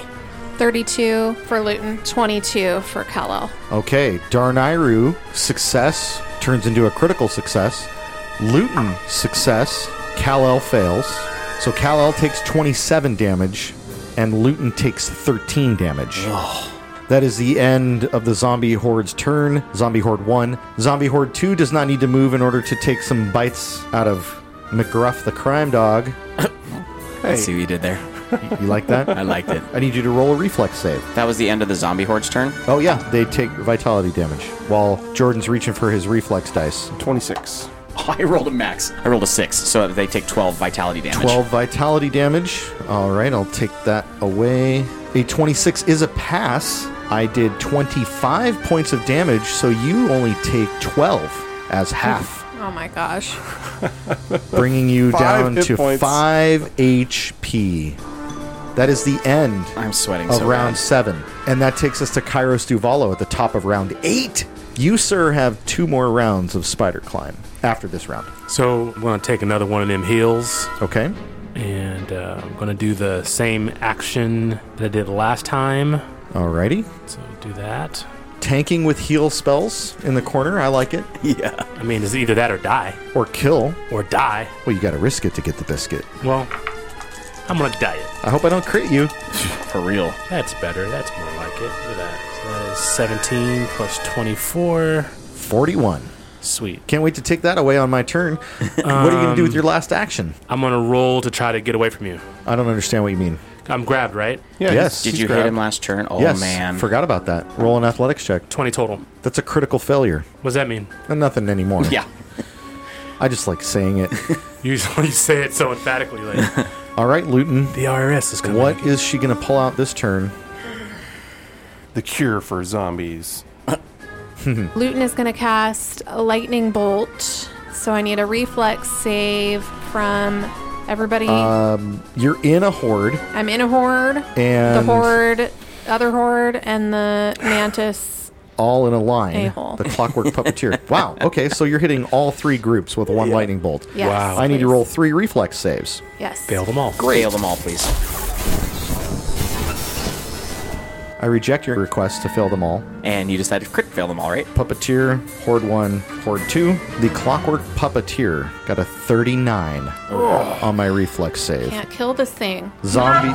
32 for Luton, 22 for Kal-El.
Okay, Darnayru, success, turns into a critical success. Luton, success. Kal-El fails. So Kal-El takes 27 damage, and Luton takes 13 damage. That is the end of the Zombie Horde's turn. Zombie Horde 1. Zombie Horde 2 does not need to move in order to take some bites out of McGruff the crime dog.
I see what you did there.
You like that?
I liked it.
I need you to roll a reflex save.
That was the end of the zombie horde's turn.
Oh yeah, they take vitality damage while Jordan's reaching for his reflex dice.
26.
Oh, I rolled a max. I rolled a 6, so they take 12 vitality damage.
12 vitality damage. All right, I'll take that away. A 26 is a pass. I did 25 points of damage, so you only take 12 as half,
Oh my gosh.
bringing you
5
down
hit
to
points.
5 HP. That is the end
I'm sweating
of
so
round
bad.
7. And that takes us to Kairos Duvalo at the top of round 8. You, sir, have 2 more rounds of Spider Climb after this round.
So I'm going to take another one of them heals,
Okay?
and I'm going to do the same action that I did last time.
Alrighty.
So do that.
Tanking with heal spells in the corner. I like it.
Yeah.
I mean, it's either that or die.
Or kill.
Or die.
Well, you got to risk it to get the biscuit.
Well, I'm going to die it.
I hope I don't crit you.
For real.
That's better. That's more like it. Look at that. So that is 17 plus 24.
41.
Sweet.
Can't wait to take that away on my turn. What are you going to do with your last action?
I'm going to roll to try to get away from you.
I don't understand what you mean.
I'm grabbed, right?
Yeah,
Yes.
Did
he's
you hit
grabbed.
him last turn? Oh,
yes.
man.
Forgot about that. Roll an athletics check.
20 total.
That's a critical failure.
What does that mean?
And nothing anymore.
Yeah.
I just like saying it.
Usually you say it so emphatically, like,
All right, Luton.
the IRS is coming.
What is she going to pull out this turn?
The cure for zombies.
Luton is going to cast a lightning bolt. So I need a reflex save from everybody.
You're in a horde,
I'm in a horde.
and
The horde, other horde, and the mantis.
all in a line.
A-hole.
The Clockwork Puppeteer. Wow. Okay, so you're hitting all 3 groups with one lightning bolt.
Yes,
Wow.
I need to
please.
roll 3 reflex saves.
Yes.
Fail them all.
Fail them all, please.
I reject your request to fail them all.
And you decided to crit fail them all, right?
Puppeteer, Horde 1, Horde 2. The Clockwork Puppeteer got a 39 on my reflex save.
Can't kill this thing.
Zombie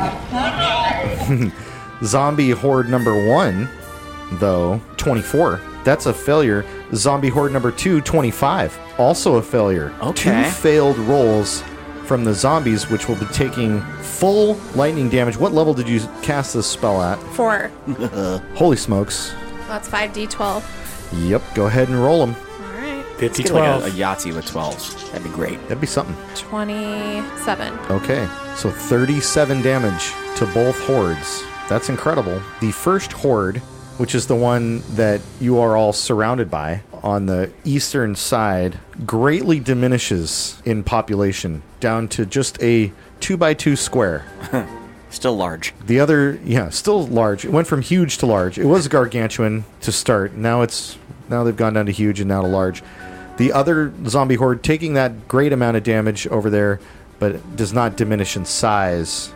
Zombie Horde number 1, though, 24. That's a failure. Zombie Horde number 2, 25. Also a failure.
Okay.
2 failed rolls from the zombies, which will be taking full lightning damage. What level did you cast this spell at?
4.
Holy smokes.
That's 5d12.
Yep, go ahead and roll them.
All right.
50
Get like
12.
a Yahtzee with 12s. That'd be great.
That'd be something.
27.
Okay, so 37 damage to both hordes. That's incredible. The first horde, which is the one that you are all surrounded by on the eastern side, greatly diminishes in population down to just a 2x2 square.
Still large.
The other, still large. It went from huge to large. It was gargantuan to start. Now they've gone down to huge and now to large. The other zombie horde taking that great amount of damage over there, but it does not diminish in size.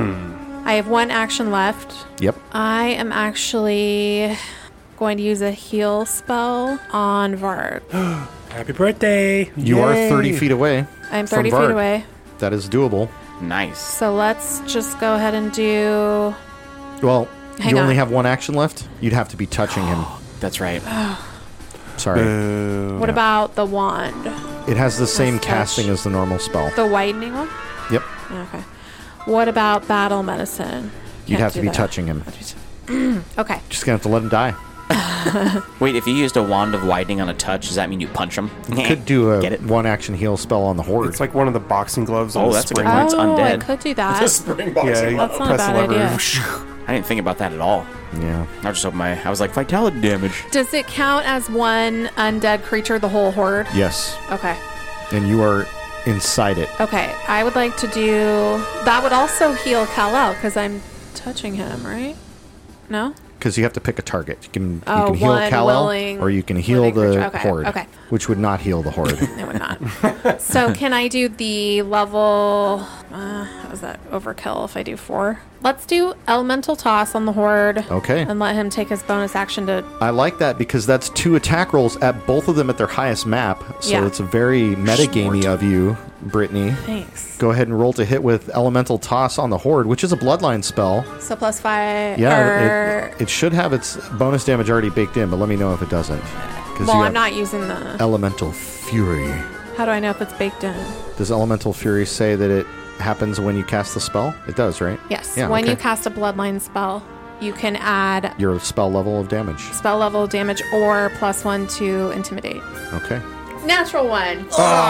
I have one action left.
Yep.
I am actually going to use a heal spell on Varg.
Happy birthday.
You are 30 feet away.
I'm
from
30 feet
Varg.
away.
That is doable.
Nice.
So let's just go ahead and do...
Well,
Hang
you only
on.
have one action left. You'd have to be touching him.
That's right.
Sorry.
What about the wand?
It has the same
Let's touch.
casting as the normal spell.
The widening one?
Yep.
Okay. What about battle medicine?
You'd
Can't
have to
do
be
that.
touching him.
Okay.
Just gonna have to let him die.
Wait, if you used a wand of widening on a touch, does that mean you punch him?
Could do a
Get it?
one action heal spell on the horde.
It's like one of the boxing gloves on
Oh,
the
that's a good
spring.
one. It's
I
undead.
could do that.
Yeah, you
That's not a
press
bad
the lever.
idea.
I didn't think about that at all.
Yeah.
I was just hoping I was like, vitality damage.
Does it count as one undead creature, the whole horde?
Yes.
Okay.
And you are inside it.
Okay. I would like to do... That would also heal Kal-El, because I'm touching him, right? No?
Because you have to pick a target. You can
Oh,
heal
one
Kal-El,
willing
or you can heal
living
the
creature. Okay,
horde,
okay.
which would not heal the horde.
It would not. So can I do the level... how is that overkill if I do 4? Let's do Elemental Toss on the horde.
Okay.
And let him take his bonus action to...
I like that because that's 2 attack rolls at both of them at their highest map. So
Yeah.
it's a very metagamey of you, Brittany.
Thanks.
Go ahead and roll to hit with Elemental Toss on the horde, which is a bloodline spell.
So plus 5...
Yeah, it should have its bonus damage already baked in, but let me know if it doesn't. 'Cause
Well,
you
I'm
have
not using the...
Elemental Fury.
How do I know if it's baked in?
Does Elemental Fury say that it happens when you cast the spell? It does, right?
Yes.
Yeah,
When you
okay.
cast a bloodline spell, you can add
Your spell level of damage.
spell level damage or +1 to intimidate.
Okay.
Natural 1.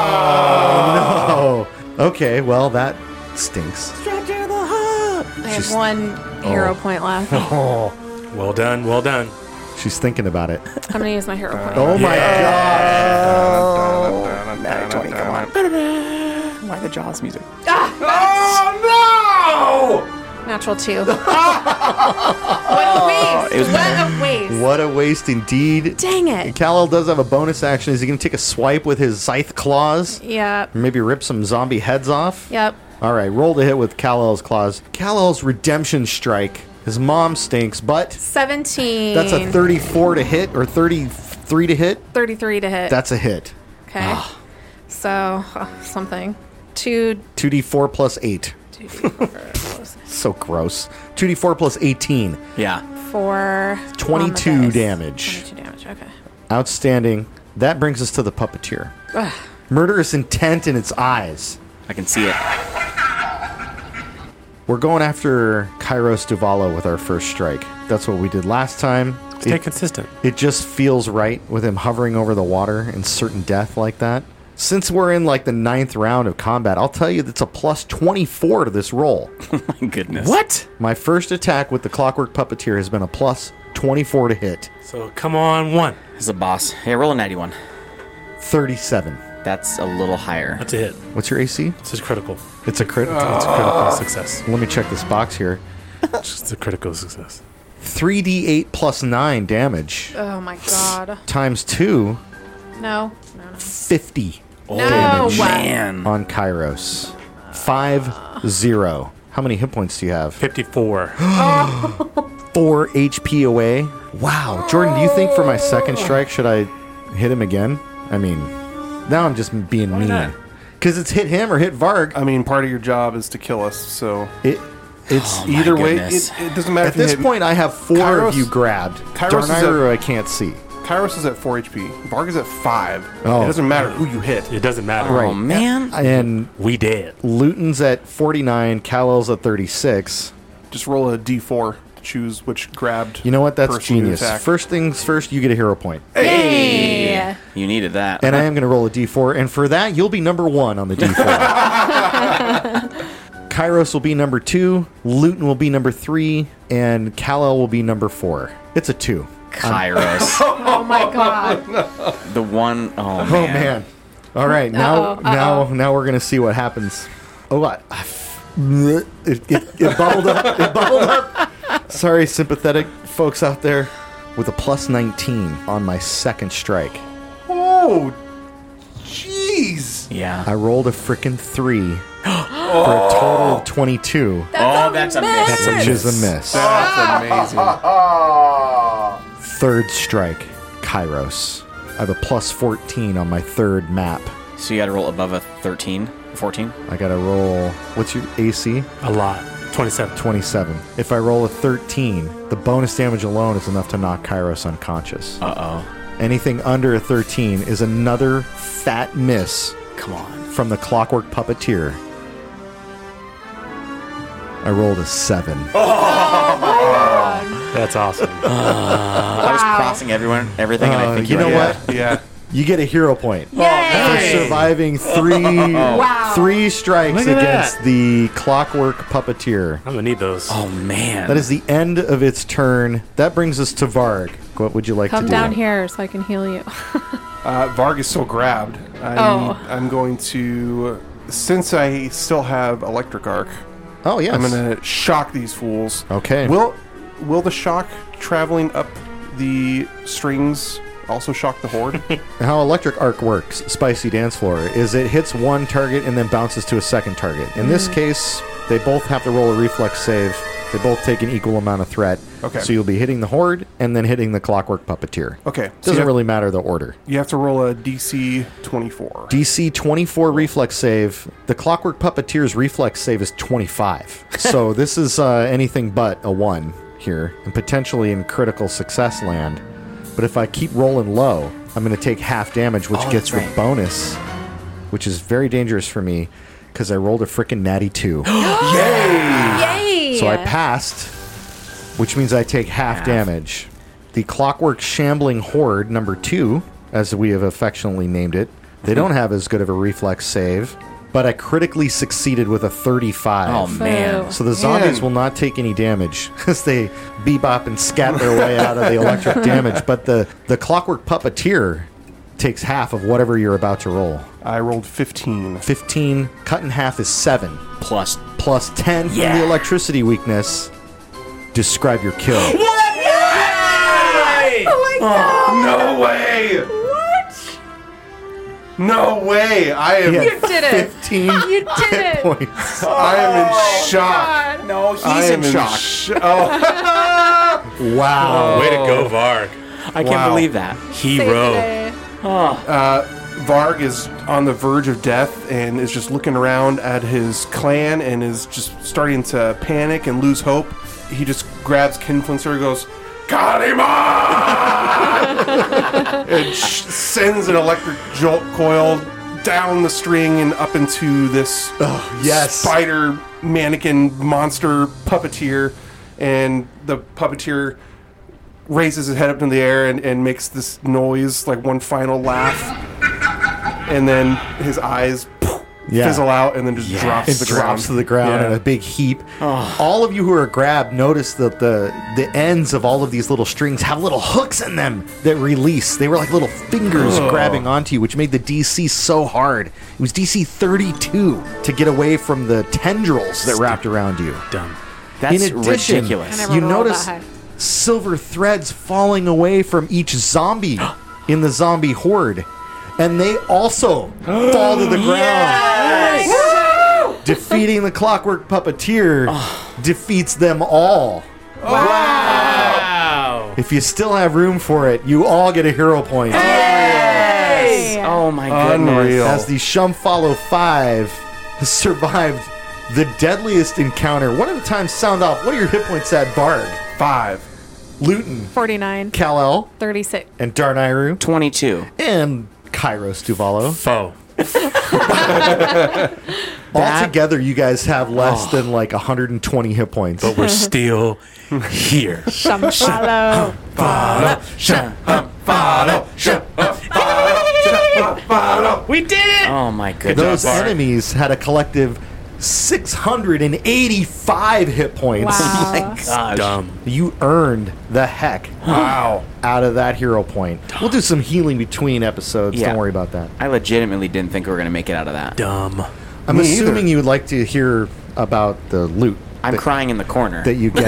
Oh, okay. Well, that stinks.
I have
She's-
1 hero point left.
Oh,
Well done. Well done.
she's thinking about it.
I'm going to use my hero point.
Oh my
Nat 20, come on. Why the Jaws music?
Natural 2. What a waste.
it was
What a waste.
What a waste indeed.
Dang it.
Kal-El does have a bonus action. Is he going to take a swipe with his scythe claws?
Yep.
Maybe rip some zombie heads off?
Yep.
All right, roll to hit with Kal-El's claws. Kal-El's redemption strike. His mom stinks, but
17.
that's a 34 to hit or 33 to hit.
33 to hit.
That's a hit.
okay. So, something. 2
2d4 plus 8. So gross. 2d4 plus 18.
Yeah.
4
22
on the dice.
damage.
22 damage. Okay.
Outstanding. That brings us to the puppeteer. Murderous intent in its eyes.
I can see it.
We're going after Kairos Duvala with our first strike. That's what we did last time.
Stay consistent.
It just feels right with him hovering over the water and certain death like that. Since we're in like the 9th round of combat, I'll tell you that's a plus 24 to this roll.
My goodness.
What?
My first attack with the Clockwork Puppeteer has been a plus 24 to hit.
So come on, 1.
This is a boss. Hey, roll a 91.
37.
That's a little higher.
That's a hit.
What's your AC?
This is critical.
It's a crit.
It's a critical success.
Let me check this box here.
It's a critical success.
3d8 plus 9 damage
Oh my god.
times 2,
No.
50
No.
Man.
on Kairos. 5-0. How many hit points do you have?
54.
4 HP away. Wow. Jordan, do you think for my second strike, should I hit him again? I mean, now I'm just being mean.
not?
Because it's hit him or hit Varg.
I mean, part of your job is to kill us, so
It's
my
either way,
goodness.
it doesn't matter.
at
if you
this
hit-
point, I have 4
Kairos-
of you grabbed.
Kairos is
Darnayru, I can't see.
Kairos is at 4 HP. Varg is at 5.
Oh.
It doesn't matter who you hit.
It doesn't matter.
Right.
Oh, man.
And
We dead.
Luton's at 49. Kal-El's at 36.
Just roll a D4 to choose which grabbed.
You know what? That's
person you
genius.
attack.
First things first, you get a hero point.
Hey.
You needed that.
And I am going to roll a d4. And for that, you'll be number 1 on the d4. Kairos will be number 2. Luton will be number 3. And Kal-El will be number 4. It's a 2.
Kairos.
Oh my god.
The one oh man.
Oh, man. All right. Now we're going to see what happens. Oh, It bubbled up. It bubbled up. Sorry, sympathetic folks out there. With a plus 19 on my second strike.
Oh, jeez.
Yeah.
I rolled a frickin' 3 for a total of 22.
That's a miss.
Which is a miss.
That's amazing.
Third strike, Kairos. I have a plus 14 on my third map.
So you got to roll above a 13, 14?
I gotta roll. What's your AC?
A lot. 27.
27. If I roll a 13, the bonus damage alone is enough to knock Kairos unconscious.
Uh-oh.
Anything under a 13 is another fat miss.
Come on.
From the Clockwork Puppeteer. I rolled a 7.
That's awesome.
I was crossing everything, and I think
you know
Yeah,
what?
yeah.
You get a hero point for
Yay!
surviving three strikes
Look at
against
that.
the Clockwork Puppeteer.
I'm gonna need those.
Oh, man.
That is the end of its turn. That brings us to Varg. What would you like
Come
to do?
down here so I can heal you.
Varg is still grabbed. I'm going to, since I still have Electric Arc,
Oh, yes.
I'm going to shock these fools.
Okay.
Will the shock traveling up the strings also shock the horde?
How Electric Arc works, Spicy Dance Floor, is it hits one target and then bounces to a second target. In this case, they both have to roll a reflex save. They both take an equal amount of threat.
Okay.
So you'll be hitting the horde and then hitting the Clockwork Puppeteer.
Okay.
Doesn't really matter the order.
You have to roll a DC 24.
DC 24 reflex save. The Clockwork Puppeteer's reflex save is 25. So this is anything but a 1 here, and potentially in critical success land. But if I keep rolling low, I'm going to take half damage, which gets
that's
the
right.
bonus, which is very dangerous for me because I rolled a frickin' natty 2.
Yay!
So I passed, which means I take half damage. The Clockwork Shambling Horde number 2, as we have affectionately named it, they don't have as good of a reflex save, but I critically succeeded with a 35.
Oh, man.
So the zombies will not take any damage as they bebop and scat their way out of the electric damage. But the Clockwork Puppeteer takes half of whatever you're about to roll.
I rolled 15.
15 cut in half is 7.
Plus.
Plus 10 from the electricity weakness. Describe your kill.
No way! What? No way! I am.
You
did it.
15
You did
hit
it.
points.
I am in shock.
No,
I
he's
am
in shock.
Wow.
Way to go, Varg.
I can't
Wow.
believe that.
Hero.
Varg is on the verge of death and is just looking around at his clan and is just starting to panic and lose hope. He just grabs Kinflinster and goes, Kalima! And sends an electric jolt coil down the string and up into this
yes.
spider mannequin monster puppeteer. And the puppeteer raises his head up in the air and makes this noise, like one final laugh. And then his eyes fizzle out and then just drops to
It
the
drops
ground.
to the ground in a big heap. All of you who are grabbed notice that the ends of all of these little strings have little hooks in them that release. They were like little fingers grabbing onto you, which made the DC so hard. It was DC 32 to get away from the tendrils that wrapped around you.
Dumb.
That's
In addition,
ridiculous.
I never
you
rolled
notice
that high.
silver threads falling away from each zombie in the zombie horde. And they also fall to the ground. Defeating the Clockwork Puppeteer defeats them all.
Wow.
If you still have room for it, you all get a hero point.
Oh my goodness.
Unreal.
As the Shumfollow 5 survived the deadliest encounter. One at a time, sound off. What are your hit points at, Varg?
5.
Luton,
49,
Kal-El,
36.
and Darnayru,
22.
and Kairos Tuvalo.
Foe.
Altogether, you guys have less than like 120 hit points.
But we're still here.
Shumfollow.
We did it!
Oh my goodness.
Those
Bart.
enemies had a collective 685 hit points.
Wow.
Gosh.
Dumb.
You earned the heck
Wow.
out of that hero point. We'll do some healing between episodes.
Yeah.
Don't worry about that.
I legitimately didn't think we were going to make it out of that.
Dumb.
I'm
Me
assuming
either.
you would like to hear about the loot
I'm crying in the corner.
that you get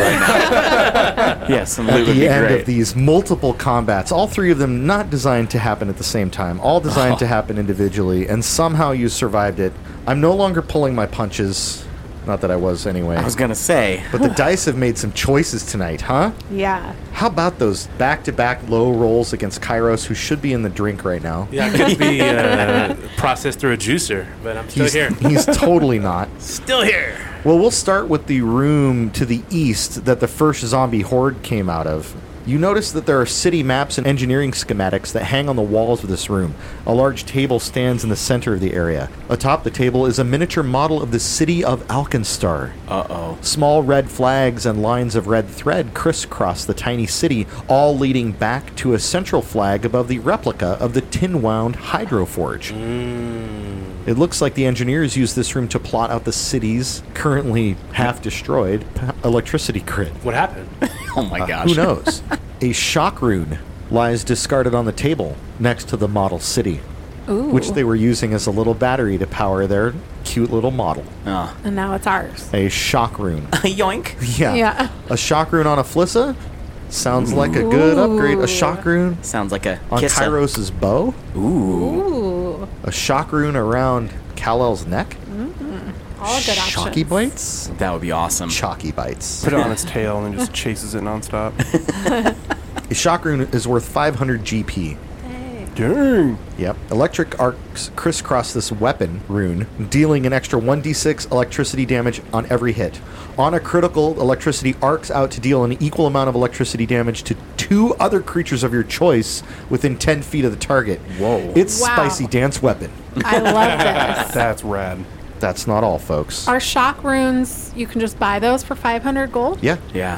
Yes, some
at
loot would
the
be
end
great.
of these multiple combats. All three of them not designed to happen at the same time, all designed to happen individually, and somehow you survived it. I'm no longer pulling my punches. Not that I was anyway.
I was gonna say.
But the dice have made some choices tonight, huh?
Yeah.
How about those back-to-back low rolls against Kairos, who should be in the drink right now?
Yeah, I could be processed through a juicer, but I'm still here.
He's totally not.
Still here.
Well, we'll start with the room to the east that the first zombie horde came out of. You notice that there are city maps and engineering schematics that hang on the walls of this room. A large table stands in the center of the area. Atop the table is a miniature model of the city of Alkenstar.
Uh-oh.
Small red flags and lines of red thread crisscross the tiny city, all leading back to a central flag above the replica of the tin-wound Hydroforge. It looks like the engineers used this room to plot out the city's currently half-destroyed electricity grid.
What happened?
Oh my gosh.
Who knows? A shock rune lies discarded on the table next to the model city, which they were using as a little battery to power their cute little model.
Oh.
And now it's ours.
A shock rune.
Yoink.
Yeah.
Yeah.
A shock rune on a Flissa sounds like a good upgrade. A shock rune
Sounds like a
on
kiss.
Kairos' bow.
Ooh.
A shock rune around Kal-El's neck.
All good options.
Shocky bites.
That would be awesome.
Chalky bites.
Put it on its tail and then just chases it nonstop.
A shock rune is worth 500 GP.
Dang.
Yep. Electric arcs crisscross this weapon rune, dealing an extra 1d6 electricity damage on every hit. On a critical, electricity arcs out to deal an equal amount of electricity damage to 2 other creatures of your choice within 10 feet of the target.
Whoa.
It's
Wow.
spicy dance weapon.
I love this.
That's rad.
That's not all, folks.
Are shock runes, you can just buy those for 500 gold?
Yeah.
Yeah.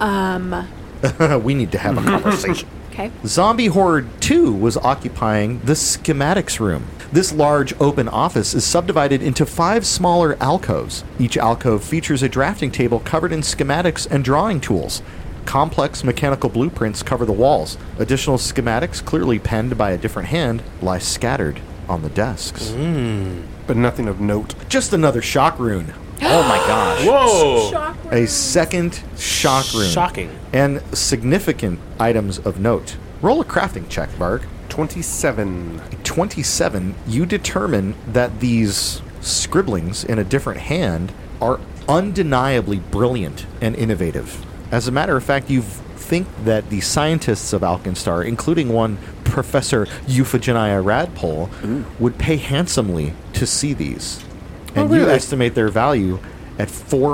We need to have a conversation.
Okay.
Zombie Horde 2 was occupying the schematics room. This large open office is subdivided into 5 smaller alcoves. Each alcove features a drafting table covered in schematics and drawing tools. Complex mechanical blueprints cover the walls. Additional schematics, clearly penned by a different hand, lie scattered on the desks.
But nothing of note.
Just another shock rune.
Oh my gosh.
Whoa.
A second shock rune.
Shocking.
And significant items of note. Roll a crafting check, Varg.
27.
27, you determine that these scribblings in a different hand are undeniably brilliant and innovative. As a matter of fact, you think that the scientists of Alkenstar, including one Professor Euphigenia Radpole, would pay handsomely to see these. And you
really?
estimate their value at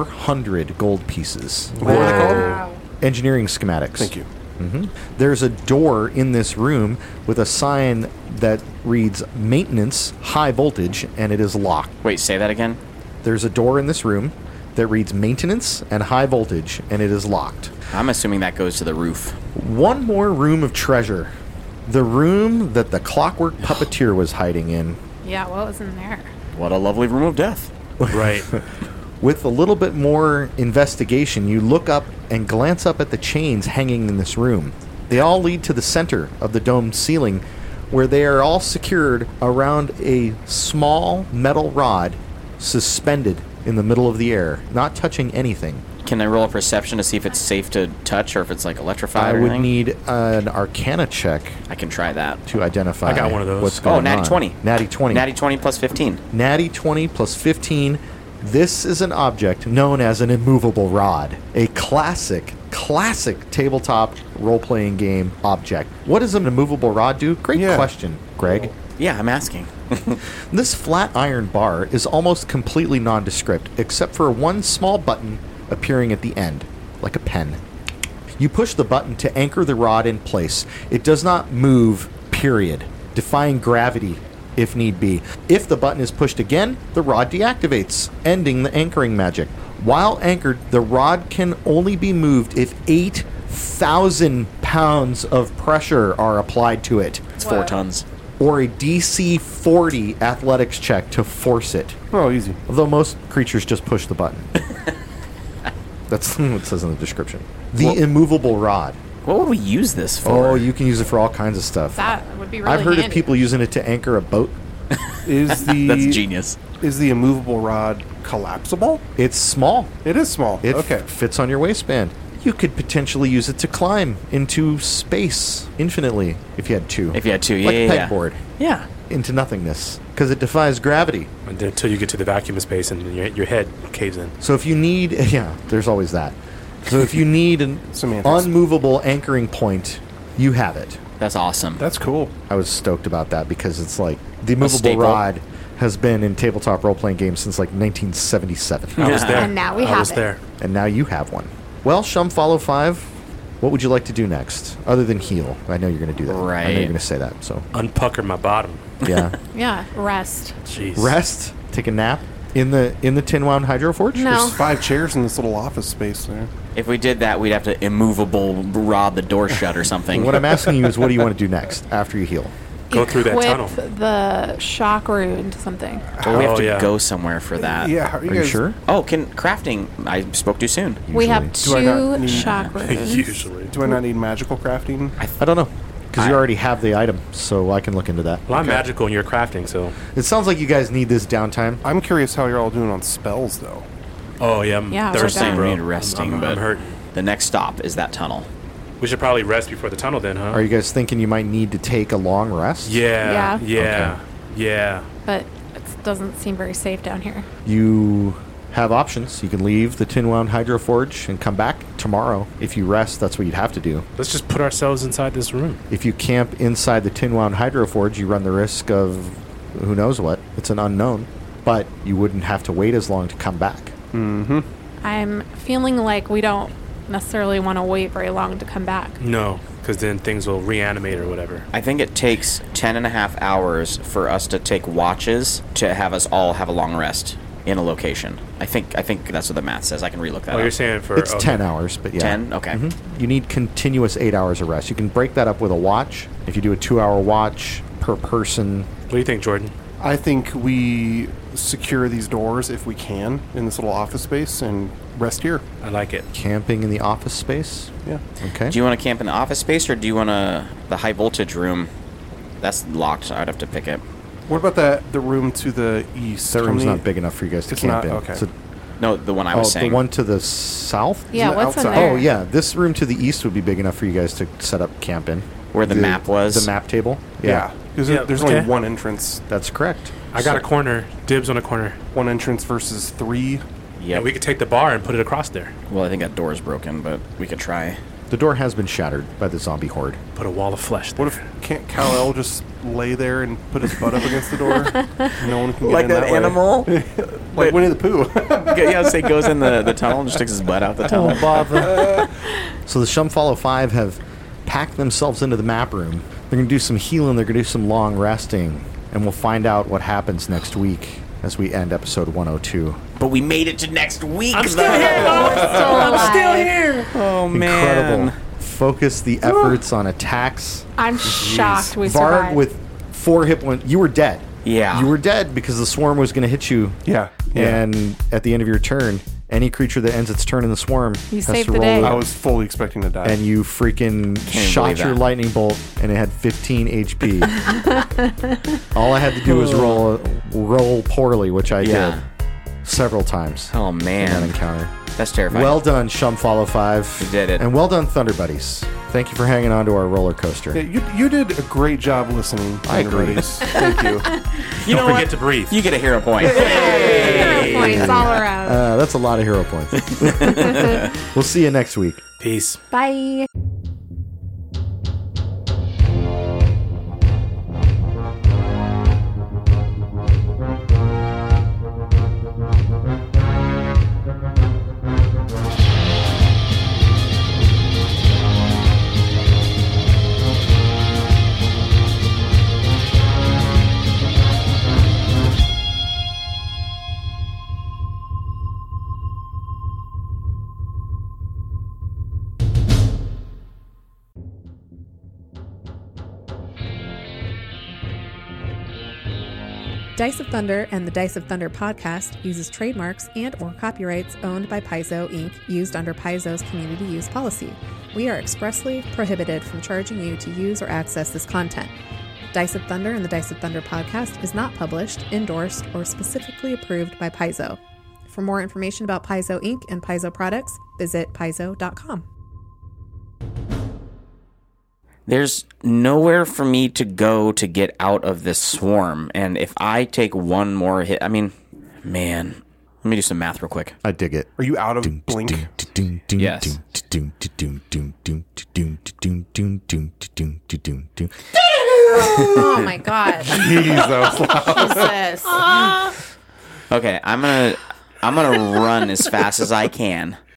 400 gold pieces.
What are they called?
Wow.
Engineering schematics.
Thank you.
There's a door in this room with a sign that reads maintenance high voltage, and it is locked.
Wait, say that again?
There's a door in this room that reads maintenance and high voltage, and it is locked.
I'm assuming that goes to the roof.
One more room of treasure. The room that the clockwork puppeteer was hiding in.
Yeah, what was in there?
What a lovely room of death.
Right.
With a little bit more investigation, you look up and glance up at the chains hanging in this room. They all lead to the center of the domed ceiling, where they are all secured around a small metal rod suspended in the middle of the air, not touching anything.
Can I roll a perception to see if it's safe to touch or if it's like electrified
I
or
would
anything?
need an Arcana check
I can try that.
to identify
I got one of those.
what's going on.
Natty 20.
Natty 20.
Natty 20 plus 15.
Natty 20 plus 15. This is an object known as an immovable rod. A classic tabletop role-playing game object. What does an immovable rod do? Great
Yeah.
question, Greg.
Yeah, I'm asking.
This flat iron bar is almost completely nondescript, except for one small button appearing at the end, like a pen. You push the button to anchor the rod in place. It does not move, period, defying gravity if need be. If the button is pushed again, the rod deactivates, ending the anchoring magic. While anchored, the rod can only be moved if 8,000 pounds of pressure are applied to it,
It's 4 tons.
or a DC 40 athletics check to force it.
Oh, easy.
Although most creatures just push the button. That's what it says in the description. The immovable rod.
What would we use this for?
Oh, you can use it for all kinds of stuff.
That would be really
I've heard of
handy.
people using it to anchor a boat.
Is the
That's genius.
Is the immovable rod collapsible?
It's small.
It is small.
It
Okay.
fits on your waistband. You could potentially use it to climb into space infinitely if you had to.
If you had to,
like
yeah,
a
yeah.
pegboard
Yeah.
into nothingness because it defies gravity.
Until you get to the vacuum of space and your head caves in.
So if you need, yeah, there's always that. So if you need an
Semantics.
unmovable anchoring point, you have it.
That's awesome.
That's cool.
I was stoked about that because it's like the immovable
staple.
rod has been in tabletop role-playing games since like 1977.
I was there.
And now we
I
have
was
it.
there.
And now you have one. Well, Shum Follow 5, what would you like to do next? Other than heal. I know you're going to do that. I know
Right.
you're going to say that. So,
Unpucker my bottom.
yeah.
Yeah, rest.
Jeez.
Rest, take a nap in the Tin Wound Hydro Forge?
No.
There's 5 chairs in this little office space there.
If we did that, we'd have to immovable rod the door shut or something.
What I'm asking you is what do you want to do next after you heal?
Go through that
Equip
tunnel.
the shock rune to something.
Well, we have
Oh,
to
yeah.
go somewhere for that.
Yeah, how are you
Are you
guys?
sure?
Oh, can crafting? I spoke too soon.
We have
Do I not
two
need-
shock runes.
Usually.
Do I not need magical crafting?
I don't know. Because you already have the item, so I can look into that.
Well, I'm magical and you're crafting, so.
It sounds like you guys need this downtime.
I'm curious how you're all doing on spells, though.
Oh, yeah. I'm
Yeah, we're
thirsty,
done.
We
bro.
need resting,
I'm
but
hurting.
the next stop is that tunnel.
We should probably rest before the tunnel then, huh?
Are you guys thinking you might need to take a long rest?
Yeah.
Yeah.
Yeah.
Okay.
Yeah.
But it doesn't seem very safe down here.
You have options. You can leave the Tin Wound Hydro Forge and come back tomorrow. If you rest, that's what you'd have to do.
Let's just put ourselves inside this room.
If you camp inside the Tin Wound Hydro Forge, you run the risk of who knows what. It's an unknown. But you wouldn't have to wait as long to come back.
I'm feeling like we don't necessarily want to wait very long to come back.
No, because then things will reanimate or whatever.
I think it takes 10.5 hours for us to take watches to have us all have a long rest in a location. I think that's what the math says. I can relook that
Oh,
up.
you're saying for.
It's
okay.
10 hours, but yeah.
10? Okay.
You need continuous 8 hours of rest. You can break that up with a watch. If you do a 2-hour watch per person,
What do you think, Jordan?
I think we secure these doors if we can in this little office space and rest here.
I like it.
camping in the office space.
Yeah.
Okay.
Do you want to camp in the office space or do you want the high voltage room? That's locked, so I'd have to pick it.
What about the room to the east?
that
How
room's
many-
not big enough for you guys to
It's
camp
not?
in.
Okay.
So-
No, the one I was saying.
the one to the south?
Yeah,
it
what's in
outside?
there?
Oh, yeah. This room to the east would be big enough for you guys to set up camp in.
Where the map was?
The map table?
Yeah. Because
Yeah,
there's
okay.
only one entrance.
That's correct.
I got a corner. Dibs on a corner.
One entrance versus 3.
Yeah,
Yep.
we could take the bar and put it across there.
Well, I think that door's broken, but we could try.
The door has been shattered by the zombie horde.
Put a wall of flesh there.
What if can't Kal-El just lay there and put his butt up against the door? No one can get in that way. Like Winnie the Pooh.
Yeah, say goes in the tunnel and just sticks his butt out the tunnel.
So the Shum Follow 5 have packed themselves into the map room. They're going to do some healing. They're going to do some long resting. And we'll find out what happens next week as we end episode 102.
But we made it to next week.
I'm still here, though.
I'm still
here.
Oh,
Incredible.
man.
Focus the efforts on attacks.
I'm shocked we
Varg
survived.
with 4 hit points. You were dead.
Yeah.
You were dead because the swarm was going to hit you.
Yeah.
And at the end of your turn, any creature that ends its turn in the swarm
You
has
saved
to
the
roll
day.
I was fully expecting to die.
and you freaking
Can't
shot
believe
your
that.
lightning bolt and it had 15 HP. All I had to do was roll poorly, which I
Yeah.
did several times
Oh,
in that
man.
encounter.
That's terrifying.
Well done, Shum Follow 5.
You did it.
And well done, Thunder Buddies. Thank you for hanging on to our roller coaster.
Yeah, you did a great job listening.
I agree.
everybody's. Thank you.
you
Don't forget to breathe.
You get a hero point.
Hero points all around.
That's a lot of hero points. We'll see you next week.
Peace.
Bye.
Dice of Thunder and the Dice of Thunder podcast uses trademarks and or copyrights owned by Paizo Inc. used under Paizo's community use policy. We are expressly prohibited from charging you to use or access this content. Dice of Thunder and the Dice of Thunder podcast is not published, endorsed, or specifically approved by Paizo. For more information about Paizo Inc. and Paizo products, visit paizo.com.
There's nowhere for me to go to get out of this swarm. And if I take one more hit, I mean, man, let me do some math real quick.
I dig it.
Are you out of blink?
Yes.
Oh my god.
Jeez, that was loud.
Jesus.
Okay, I'm gonna run as fast as I can.